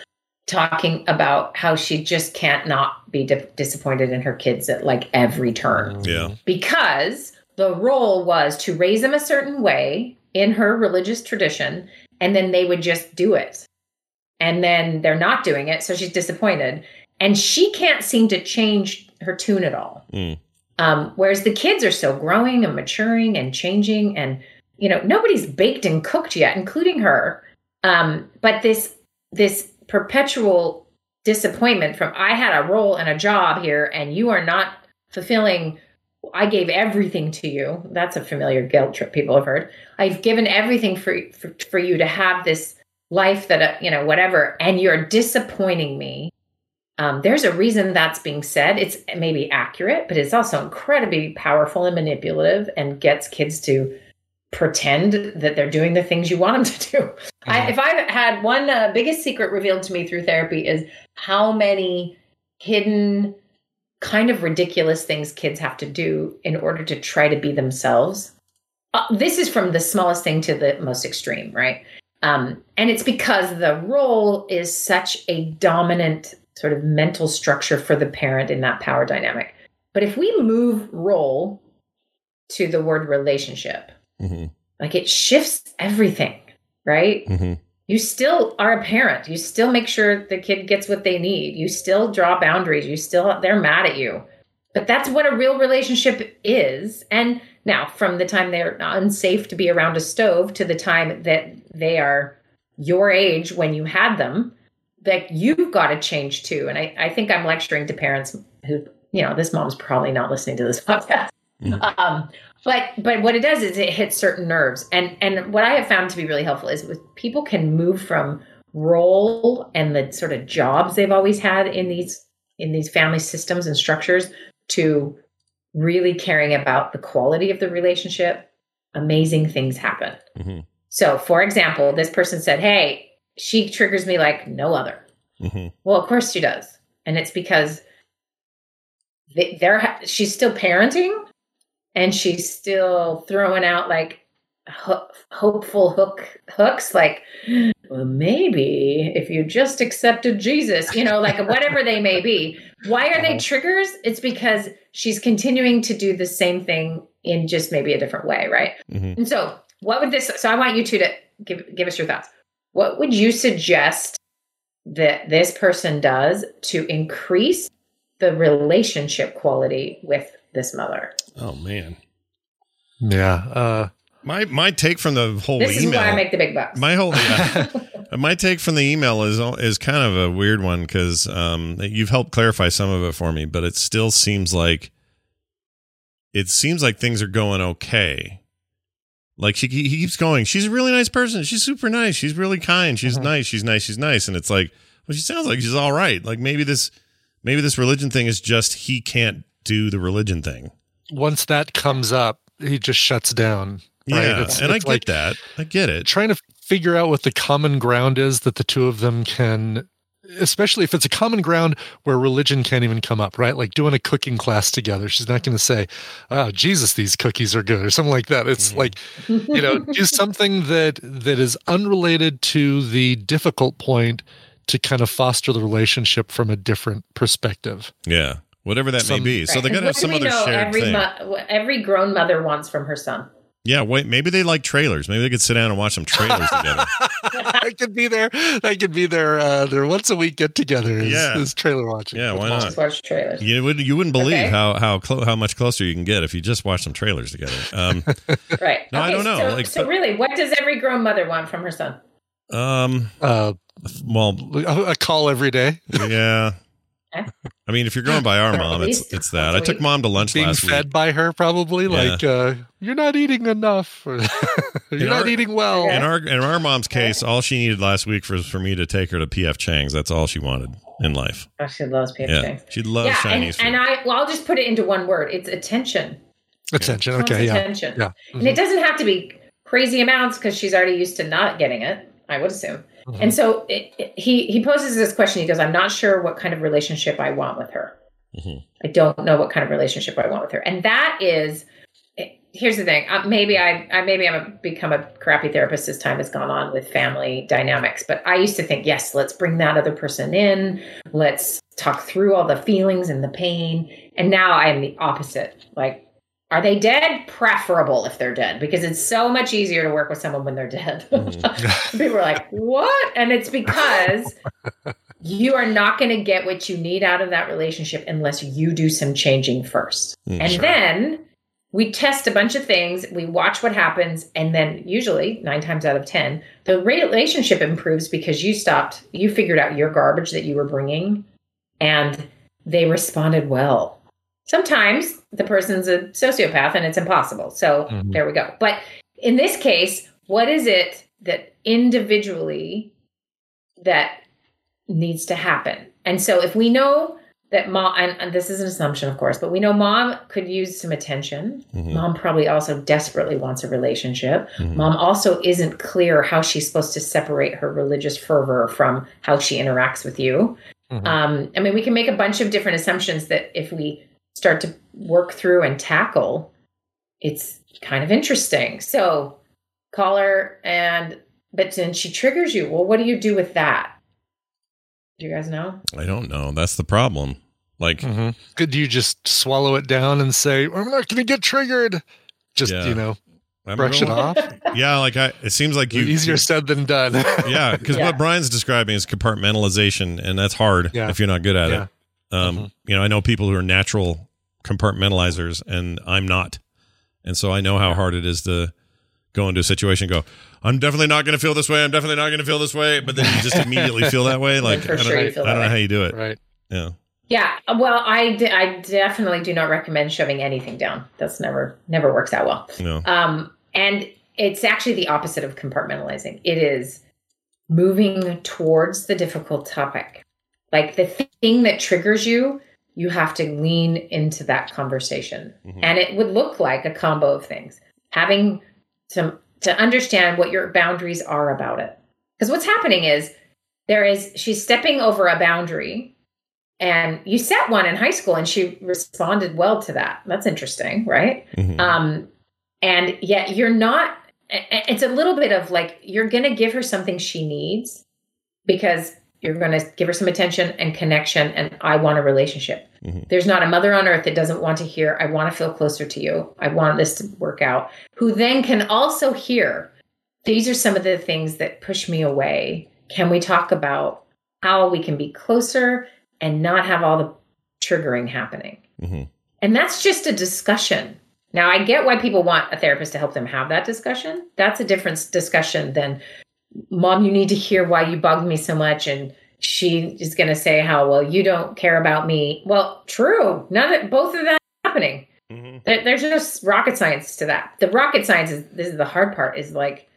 S10: talking about how she just can't not be di- disappointed in her kids at like every turn.
S1: Yeah.
S10: Because the role was to raise them a certain way in her religious tradition, and then they would just do it. And then they're not doing it, so she's disappointed. And she can't seem to change her tune at all.
S1: Mm.
S10: Um, whereas the kids are still growing and maturing and changing, and you know, nobody's baked and cooked yet, including her. Um, but this this perpetual disappointment from I had a role and a job here, and you are not fulfilling. I gave everything to you. That's a familiar guilt trip people have heard. I've given everything for for, for you to have this life that uh, you know, whatever, and you're disappointing me. Um, there's a reason that's being said. It's maybe accurate, but it's also incredibly powerful and manipulative, and gets kids to pretend that they're doing the things you want them to do. Mm-hmm. I, if I had one uh, biggest secret revealed to me through therapy is how many hidden kind of ridiculous things kids have to do in order to try to be themselves. Uh, this is from the smallest thing to the most extreme, right? Um, and it's because the role is such a dominant sort of mental structure for the parent in that power dynamic. But if we move role to the word relationship, mm-hmm. like it shifts everything, right? Mm-hmm. You still are a parent. You still make sure the kid gets what they need. You still draw boundaries. You still, they're mad at you. But that's what a real relationship is. And now from the time they're unsafe to be around a stove to the time that they are your age when you had them, that you've got to change too. And I, I think I'm lecturing to parents who, you know, this mom's probably not listening to this podcast. Mm. Um, but but what it does is it hits certain nerves. And and what I have found to be really helpful is with people can move from role and the sort of jobs they've always had in these in these family systems and structures to really caring about the quality of the relationship. Amazing things happen. Mm-hmm. So, for example, this person said, hey, she triggers me like no other. Mm-hmm. Well, of course she does. And it's because they, they're, she's still parenting, and she's still throwing out like ho- hopeful hook hooks. Like, well, maybe if you just accepted Jesus, you know, like whatever they may be. Why are they triggers? It's because she's continuing to do the same thing in just maybe a different way. Right. Mm-hmm. And so what would this, so I want you two to give, give us your thoughts. What would you suggest that this person does to increase the relationship quality with this mother?
S1: Oh, man.
S2: Yeah. Uh,
S1: my my take from the whole
S10: this
S1: email.
S10: This is why I make the big bucks.
S1: My whole yeah, my take from the email is is kind of a weird one because um, you've helped clarify some of it for me, but it still seems like it seems like things are going okay. Like she, he keeps going, she's a really nice person. She's super nice. She's really kind. She's mm-hmm. nice. She's nice. She's nice. And it's like, well, she sounds like she's all right. Like maybe this, maybe this religion thing is just, he can't do the religion thing.
S2: Once that comes up, he just shuts down. Right?
S1: Yeah.
S2: It's,
S1: and
S2: it's
S1: I get
S2: like
S1: that. I get it.
S2: Trying to figure out what the common ground is that the two of them can, especially if it's a common ground where religion can't even come up, right? Like doing a cooking class together. She's not going to say, oh, Jesus, these cookies are good or something like that. It's mm-hmm. like, you know, do something that that is unrelated to the difficult point to kind of foster the relationship from a different perspective.
S1: Yeah. Whatever that some, may be. Right. So they got to have some other shared
S10: every
S1: thing.
S10: Mo- every grown mother wants from her son.
S1: Yeah, wait, maybe they like trailers. Maybe they could sit down and watch some trailers together.
S2: I could be there. I could be there. Uh, their once a week get together is,
S1: yeah.
S2: is trailer watching.
S1: Yeah, why not?
S10: Just watch trailers.
S1: You would you wouldn't believe
S10: okay.
S1: how how clo- how much closer you can get if you just watch some trailers together. Um,
S10: right.
S1: No,
S10: okay,
S1: I don't know.
S10: So,
S1: like,
S10: so but, really, what does every grown mother want from her son?
S1: Um.
S2: Uh.
S1: Well,
S2: a call every day.
S1: Yeah. I mean, if you're going by our mom, it's it's that. I took mom to lunch
S2: Being
S1: last week.
S2: Being fed by her, probably. Yeah. Like, uh, you're not eating enough. Or you're
S1: in
S2: not
S1: our,
S2: eating well.
S1: In our in our mom's case, all she needed last week was for me to take her to P F Chang's. That's all she wanted in life.
S10: Oh, she loves P F
S1: yeah.
S10: Chang's.
S1: She loves
S10: yeah,
S1: Chinese
S10: and,
S1: food.
S10: And I, well, I'll just put it into one word. It's attention.
S2: Attention,
S10: It's
S2: okay, yeah.
S10: Attention.
S2: yeah. Mm-hmm.
S10: And it doesn't have to be crazy amounts because she's already used to not getting it, I would assume. Mm-hmm. And so it, it, he, he poses this question. He goes, I'm not sure what kind of relationship I want with her. Mm-hmm. I don't know what kind of relationship I want with her. And that is, here's the thing. Uh, maybe I, I maybe I'm a, become a crappy therapist as time has gone on with family dynamics. But I used to think, yes, let's bring that other person in. Let's talk through all the feelings and the pain. And now I am the opposite. Like, are they dead? Preferable if they're dead, because it's so much easier to work with someone when they're dead. Mm-hmm. People are like, what? And it's because you are not going to get what you need out of that relationship unless you do some changing first. Mm, and sure. then we test a bunch of things, we watch what happens, and then usually, nine times out of ten, the relationship improves because you stopped, you figured out your garbage that you were bringing, and they responded well. Sometimes the person's a sociopath and it's impossible. So mm-hmm. there we go. But in this case, what is it that individually that needs to happen? And so if we know that mom, and, and this is an assumption, of course, but we know mom could use some attention. Mm-hmm. Mom probably also desperately wants a relationship. Mm-hmm. Mom also isn't clear how she's supposed to separate her religious fervor from how she interacts with you. Mm-hmm. Um, I mean, we can make a bunch of different assumptions that if we start to work through and tackle, it's kind of interesting. So call her, and but then she triggers you. Well, what do you do with that? Do you guys know?
S1: I don't know. That's the problem. Like,
S2: mm-hmm. could you just swallow it down and say, I'm not going to get triggered? Just, yeah. you know, brush it off?
S1: Yeah, like I, it seems like you...
S2: Easier said than done.
S1: yeah, because yeah. what Brian's describing is compartmentalization, and that's hard yeah. if you're not good at yeah. it. Um, mm-hmm. You know, I know people who are natural compartmentalizers, and I'm not. And so I know how hard it is to go into a situation and go, I'm definitely not going to feel this way. I'm definitely not going to feel this way. But then you just immediately feel that way. Like, I don't,
S10: sure
S1: I don't know way. how you do it.
S2: Right.
S1: Yeah.
S10: Yeah. Well, I, d- I definitely do not recommend shoving anything down. That's never, never works out well.
S1: No.
S10: Um, and it's actually the opposite of compartmentalizing. It is moving towards the difficult topic. Like the thing that triggers you, you have to lean into that conversation. Mm-hmm. And it would look like a combo of things. Having some to understand what your boundaries are about it. Because what's happening is there is, she's stepping over a boundary, and you set one in high school and she responded well to that. That's interesting, right? Mm-hmm. Um, and yet you're not, it's a little bit of like, you're going to give her something she needs because you're going to give her some attention and connection, and I want a relationship. Mm-hmm. There's not a mother on earth that doesn't want to hear, I want to feel closer to you. I want this to work out. Who then can also hear, these are some of the things that push me away. Can we talk about how we can be closer and not have all the triggering happening? Mm-hmm. And that's just a discussion. Now, I get why people want a therapist to help them have that discussion. That's a different discussion than, Mom, you need to hear why you bugged me so much. And she is going to say how, well, you don't care about me. Well, true. None of both of that happening. Mm-hmm. There, there's no rocket science to that. The rocket science is, this is the hard part, is like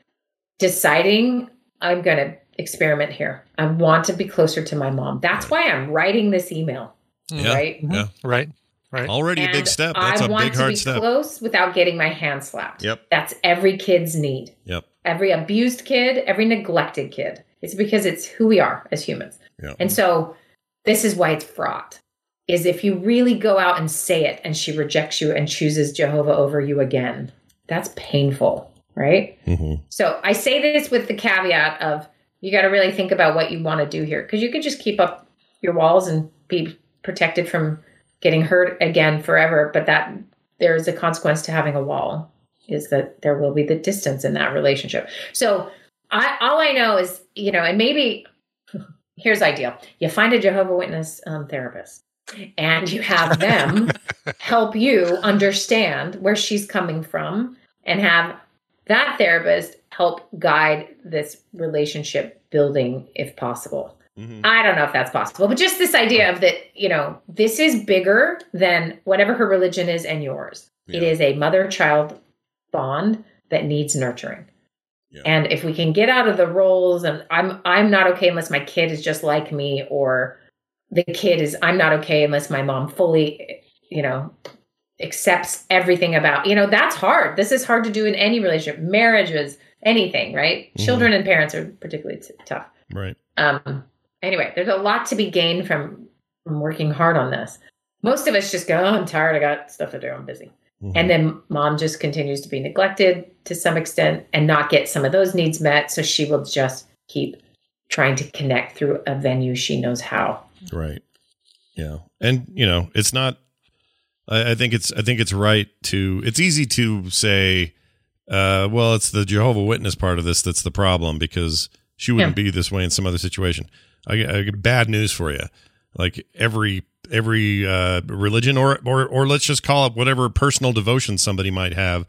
S10: deciding I'm going to experiment here. I want to be closer to my mom. That's why I'm writing this email.
S1: Yeah,
S10: right?
S1: Yeah.
S2: Right. Right.
S1: Already and a big step. That's
S10: I
S1: a big, hard step.
S10: I want to be close without getting my hand slapped.
S1: Yep.
S10: That's every kid's need.
S1: Yep.
S10: Every abused kid, every neglected kid. It's because it's who we are as humans.
S1: Yep.
S10: And so this is why it's fraught, is if you really go out and say it and she rejects you and chooses Jehovah over you again, that's painful, right?
S1: Mm-hmm.
S10: So I say this with the caveat of, you got to really think about what you want to do here, because you could just keep up your walls and be protected from getting hurt again forever. But that there is a consequence to having a wall, is that there will be the distance in that relationship. So I, all I know is, you know, and maybe here's ideal. You find a Jehovah Witness um, therapist and you have them help you understand where she's coming from, and have that therapist help guide this relationship building if possible. Mm-hmm. I don't know if that's possible, but just this idea of that, you know, this is bigger than whatever her religion is and yours. Yeah. It is a mother-child bond that needs nurturing. Yeah. And if we can get out of the roles, and I'm I'm not okay unless my kid is just like me, or the kid is, I'm not okay unless my mom fully, you know, accepts everything about, you know, that's hard. This is hard to do in any relationship, marriages, anything, right? Mm-hmm. Children and parents are particularly t- tough.
S1: Right.
S10: Um. Anyway, there's a lot to be gained from, from working hard on this. Most of us just go, oh, I'm tired. I got stuff to do. I'm busy. Mm-hmm. And then mom just continues to be neglected to some extent and not get some of those needs met. So she will just keep trying to connect through a venue she knows how.
S1: Right. Yeah. And, you know, it's not, I, I think it's, I think it's right to, it's easy to say, uh, well, it's the Jehovah's Witness part of this that's the problem because she wouldn't yeah. be this way in some other situation. I, I get bad news for you. Like every, every uh, religion or, or, or let's just call it whatever personal devotion somebody might have.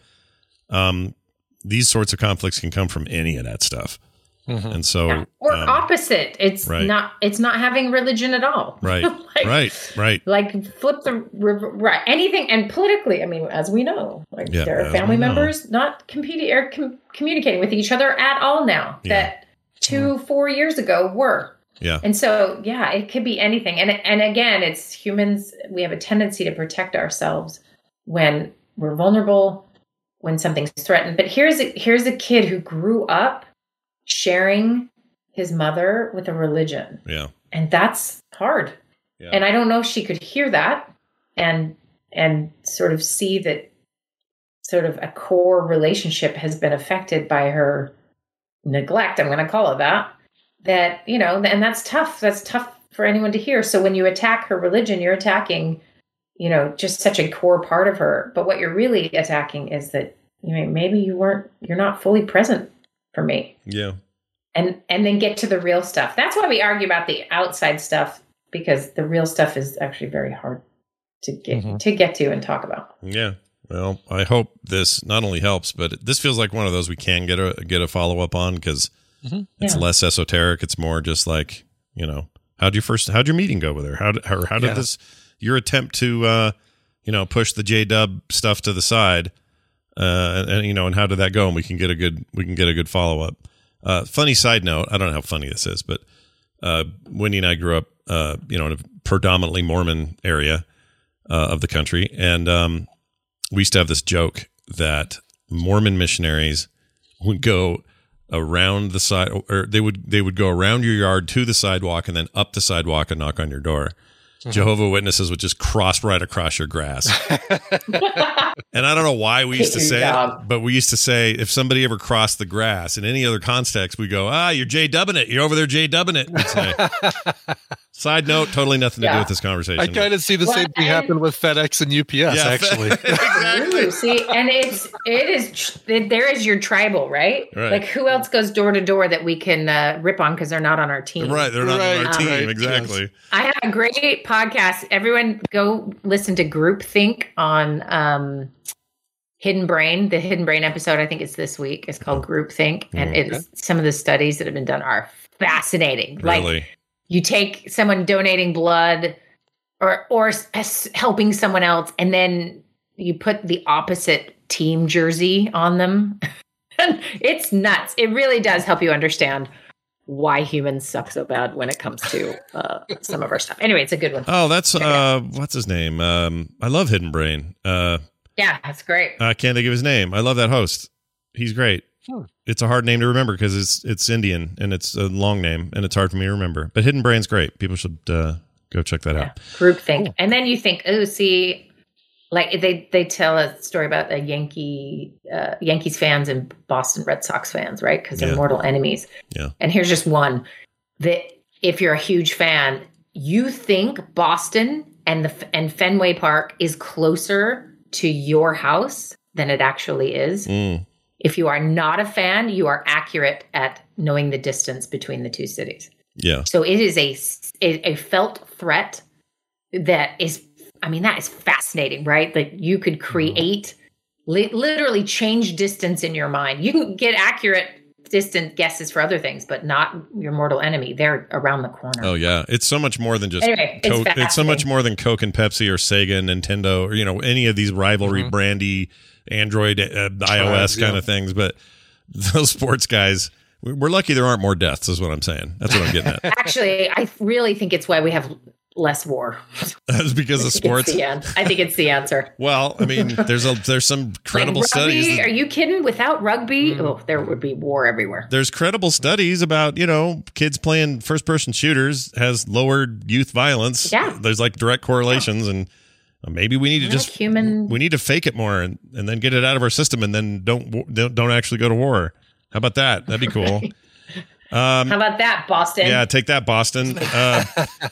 S1: Um, these sorts of conflicts can come from any of that stuff. Mm-hmm. And so,
S10: yeah. or
S1: um,
S10: opposite, it's
S1: right.
S10: not, it's not having religion at all.
S1: Right.
S10: like,
S1: right. Right.
S10: Like flip the, right. Anything. And politically, I mean, as we know, like
S1: yeah,
S10: there are family members not competing or com- communicating with each other at all now yeah. that two, mm. four years ago were.
S1: Yeah.
S10: And so, yeah, it could be anything. And, and again, it's humans. We have a tendency to protect ourselves when we're vulnerable, when something's threatened. But here's a, here's a kid who grew up sharing his mother with a religion.
S1: Yeah.
S10: And that's hard. Yeah. And I don't know if she could hear that and and sort of see that sort of a core relationship has been affected by her neglect. I'm going to call it that. That, you know, and that's tough. That's tough for anyone to hear. So when you attack her religion, you're attacking, you know, just such a core part of her. But what you're really attacking is that, you know, maybe you weren't, you're not fully present for me.
S1: Yeah.
S10: And and then get to the real stuff. That's why we argue about the outside stuff, because the real stuff is actually very hard to get mm-hmm. to get to and talk about.
S1: Yeah. Well, I hope this not only helps, but this feels like one of those we can get a get a follow up on because mm-hmm. it's yeah. less esoteric. It's more just like, you know, how'd you first how'd your meeting go with her? How did how, how did yeah. this your attempt to uh, you know, push the J-Dub stuff to the side? Uh, and, and you know, and how did that go? And we can get a good, we can get a good follow up. Uh, funny side note, I don't know how funny this is, but uh, Wendy and I grew up, uh, you know, in a predominantly Mormon area uh, of the country, and um, we used to have this joke that Mormon missionaries would go around the side, or they would they would go around your yard to the sidewalk and then up the sidewalk and knock on your door. Mm-hmm. Jehovah's Witnesses would just cross right across your grass. And I don't know why we used to say it, but we used to say if somebody ever crossed the grass in any other context, we go, ah, you're J-dubbing it. You're over there J-dubbing it. We'd say. Side note, totally nothing
S10: yeah.
S1: to do with this conversation.
S2: I kind of see the well, same thing happen with FedEx and U P S, yeah, actually.
S10: Exactly. See, and it's, it is, there is your tribal, right?
S1: right?
S10: Like who else goes door to door that we can uh, rip on because they're not on our team?
S1: Right, they're not right. on our team, um, exactly.
S10: Yes. I have a great podcast. Everyone go listen to Groupthink on um, Hidden Brain. The Hidden Brain episode, I think it's this week, is called Groupthink. And
S1: okay.
S10: it's some of the studies that have been done are fascinating.
S1: Really?
S10: Like, you take someone donating blood or or helping someone else, and then you put the opposite team jersey on them. It's nuts. It really does help you understand why humans suck so bad when it comes to uh, some of our stuff. Anyway, it's a good one.
S1: Oh, that's uh, what's his name? Um, I love Hidden Brain. Uh,
S10: yeah, that's great.
S1: I can't think of his name. I love that host. He's great. Hmm. It's a hard name to remember because it's it's Indian and it's a long name and it's hard for me to remember. But Hidden Brain's great. People should uh, go check that
S10: yeah.
S1: out.
S10: Groupthink, cool. And then you think, oh, see, like they they tell a story about a Yankee uh, Yankees fans and Boston Red Sox fans, right? Because they're
S1: yeah.
S10: mortal enemies.
S1: Yeah.
S10: And here's just one that if you're a huge fan, you think Boston and the and Fenway Park is closer to your house than it actually is.
S1: Mm.
S10: If you are not a fan, you are accurate at knowing the distance between the two cities.
S1: Yeah.
S10: So it is a, a, a felt threat that is, I mean, that is fascinating, right? That you could create, li- literally change distance in your mind. You can get accurate distant guesses for other things, but not your mortal enemy. They're around the corner.
S1: Oh, yeah. It's so much more than just
S10: anyway,
S1: Coke.
S10: It's,
S1: it's so much more than Coke and Pepsi or Sega and Nintendo or, you know, any of these rivalry mm-hmm. brandy Android, uh, iOS uh, yeah. kind of things. But those sports guys, we're lucky there aren't more deaths is what I'm saying. That's what I'm getting at.
S10: Actually, I really think it's why we have less war.
S1: That's because of sports.
S10: I think it's the answer.
S1: Well, I mean, there's a there's some credible
S10: like rugby,
S1: studies. That,
S10: are you kidding? Without rugby, mm. oh, there would be war everywhere.
S1: There's credible studies about, you know, kids playing first person shooters has lowered youth violence.
S10: Yeah.
S1: There's like direct correlations, yeah. and Uh, maybe we need to
S10: Not
S1: just
S10: human.
S1: we need to fake it more and, and then get it out of our system and then don't don't, don't actually go to war. How about that? That'd be cool. Um,
S10: How about that, Boston?
S1: Yeah, take that, Boston. Uh,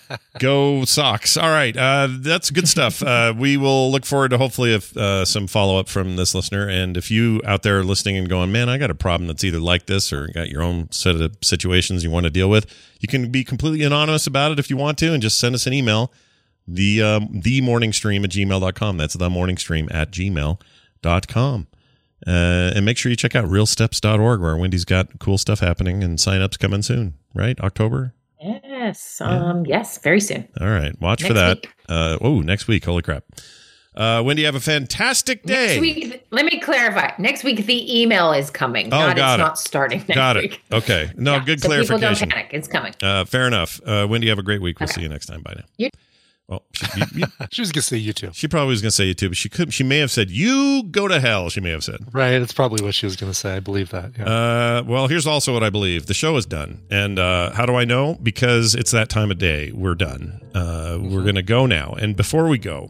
S1: go Sox. All right, uh, that's good stuff. Uh, we will look forward to hopefully if, uh, some follow-up from this listener. And if you out there listening and going, man, I got a problem that's either like this or got your own set of situations you want to deal with, you can be completely anonymous about it if you want to and just send us an email, the um, the morning stream at gmail dot com. That's the morning stream at gmail dot com. Uh, and make sure you check out real steps dot org where Wendy's got cool stuff happening and sign-ups coming soon, right? October?
S10: Yes. Um, yeah. Yes, very soon.
S1: All right. Watch
S10: next
S1: for that.
S10: Week.
S1: Uh, oh, next week. Holy crap. Uh, Wendy, have a fantastic day.
S10: Next week, let me clarify. Next week, the email is coming.
S1: Oh,
S10: not,
S1: got
S10: it's
S1: it.
S10: not starting next
S1: got
S10: week.
S1: it. Okay. No,
S10: Yeah,
S1: good
S10: so
S1: clarification.
S10: People don't panic. It's coming.
S1: Uh, fair enough. Uh, Wendy, have a great week. We'll
S10: Okay.
S1: see you next time. Bye now.
S10: You-
S1: Well, she, you, you,
S2: She was going to say you too.
S1: she probably was going to say you too, but she could. She may have said, "You go to hell." She may have said.
S2: Right. It's probably what she was going to say. I believe that. Yeah.
S1: Uh, well, here's also what I believe. The show is done. And uh, how do I know? Because it's that time of day. We're done. Uh, mm-hmm. We're going to go now. And before we go,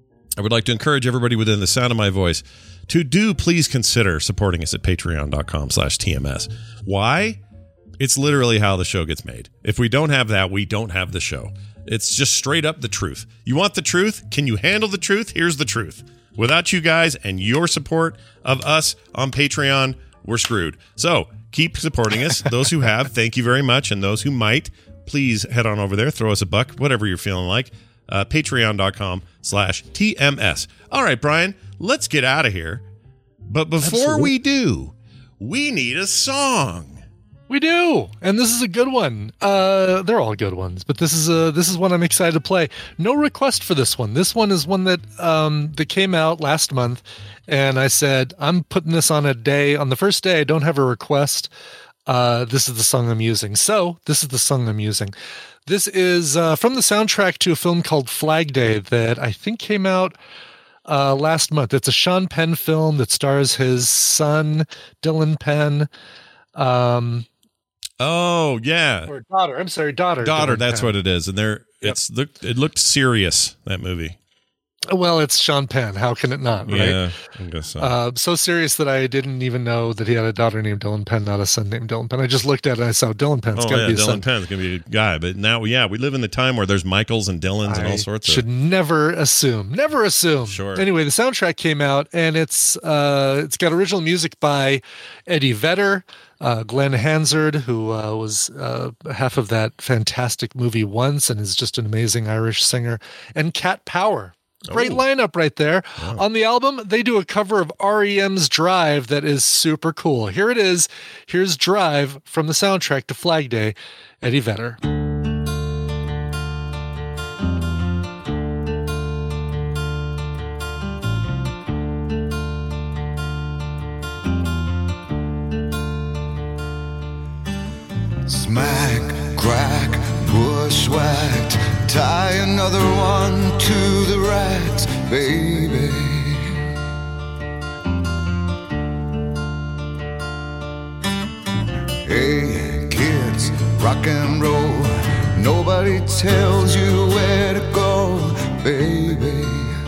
S1: I would like to encourage everybody within the sound of my voice to do please consider supporting us at patreon dot com slash T M S. Why? It's literally how the show gets made. If we don't have that, we don't have the show. It's just straight up the truth. You want the truth? Can you handle the truth? Here's the truth. Without you guys and your support of us on Patreon, we're screwed. So keep supporting us. Those who have, thank you very much. And those who might, please head on over there. Throw us a buck, whatever you're feeling like. Uh, patreon dot com slash T M S. All right, Brian, let's get out of here. But before
S2: Absolutely.
S1: we do, we need a song.
S2: We do, and this is a good one. Uh, they're all good ones, but this is a this is one I'm excited to play. No request for this one. This one is one that um, that came out last month, and I said I'm putting this on a day. On the first day, I don't have a request. Uh, this is the song I'm using. So this is the song I'm using. This is uh, from the soundtrack to a film called Flag Day that I think came out uh, last month. It's a Sean Penn film that stars his son Dylan Penn. Um,
S1: Oh, yeah.
S2: Or daughter. I'm sorry, daughter.
S1: Daughter,
S2: Dylan
S1: that's
S2: Penn.
S1: what it is. And there it's looked it looked serious, that movie.
S2: Well, it's Sean Penn. How can it not, right?
S1: Yeah, I guess so.
S2: Uh, so serious that I didn't even know that he had a daughter named Dylan Penn, not a son named Dylan Penn. I just looked at it and I saw Dylan Penn's
S1: oh,
S2: got to
S1: yeah,
S2: be a
S1: Dylan
S2: son.
S1: Penn's going to be a guy. But now, yeah, we live in the time where there's Michaels and Dylans and
S2: I
S1: all sorts
S2: should
S1: of...
S2: never assume. Never assume.
S1: Sure.
S2: Anyway, the soundtrack came out and it's uh, it's got original music by Eddie Vedder, uh, Glenn Hansard, who uh, was uh, half of that fantastic movie Once and is just an amazing Irish singer, and Cat Power. Great
S1: Oh.
S2: lineup right there.
S1: Wow.
S2: On the album, they do a cover of R E M's Drive that is super cool. Here it is. Here's Drive from the soundtrack to Flag Day, Eddie Vedder.
S13: Smack, crack, bushwhacked. Tie another one to the racks, baby. Hey, kids, rock and roll. Nobody tells you where to go, baby.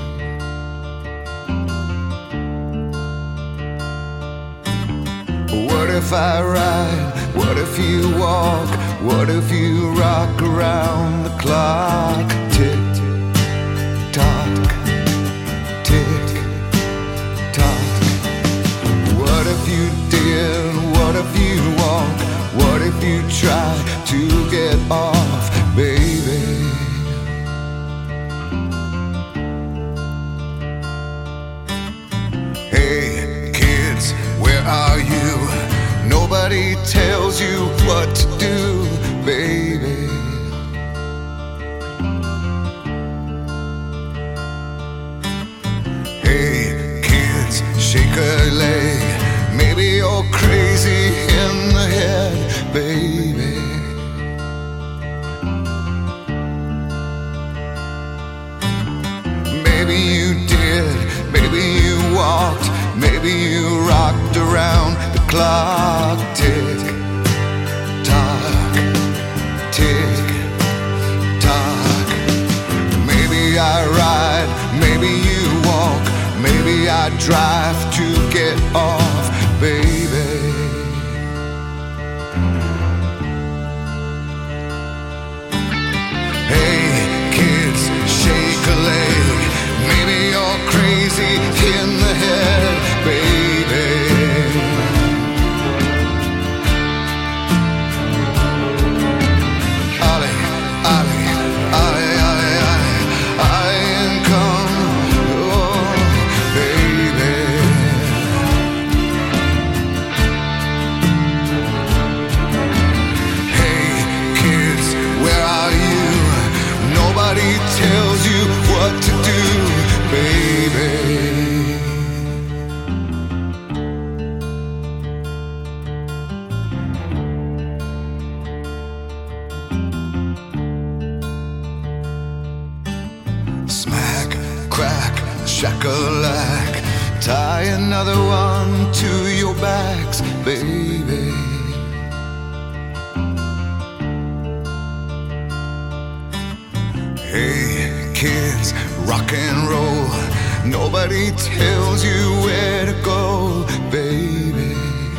S13: What if I ride? What if you walk? What if you rock around the clock? Tick tock, tick tock. What if you did? What if you walk? What if you try to get off, baby? Hey, kids, where are you? Nobody tells you what to do, baby. Hey, kids, shake a leg. Maybe you're crazy in the head, baby. Maybe you did, maybe you walked, maybe you rocked around the clock. Tick tock, tick tock. Maybe I ride, maybe drive to get off, baby. Hey, kids, shake a leg. Maybe you're crazy in the head, baby. Ollie, Ollie, Ollie, Ollie, Ollie, Ollie and come, oh, baby. Hey, kids, where are you? Nobody tells you what to do, baby. Smack, crack, shakalak, tie another one to your backs, baby. Hey, kids, rock and roll. Nobody tells you where to go, baby.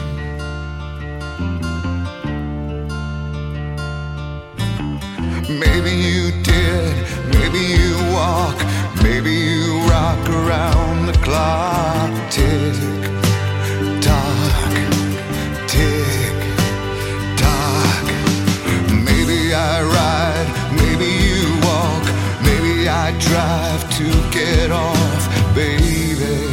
S13: Maybe you did, maybe you walk, maybe you rock around the clock. Tick tock, tick tock. Maybe I ride, maybe you walk, maybe I drive to get off, baby.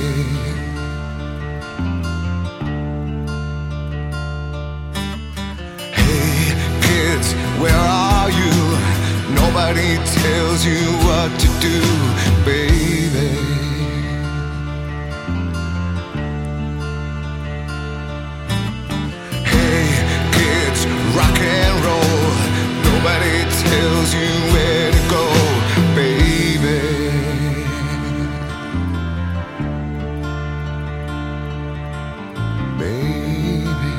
S13: Hey, kids, where are you? Nobody tells you what to do, baby. Hey, kids, rock and roll. Nobody tells you where to go, baby. Baby.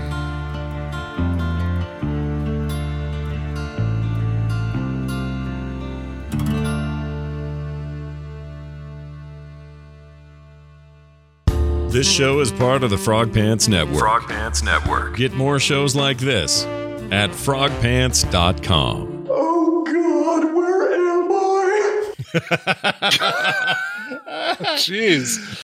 S1: This show is part of the Frog Pants Network.
S5: Frog Pants Network.
S1: Get more shows like this at frog pants dot com.
S9: Oh God, where am I?
S2: Jeez.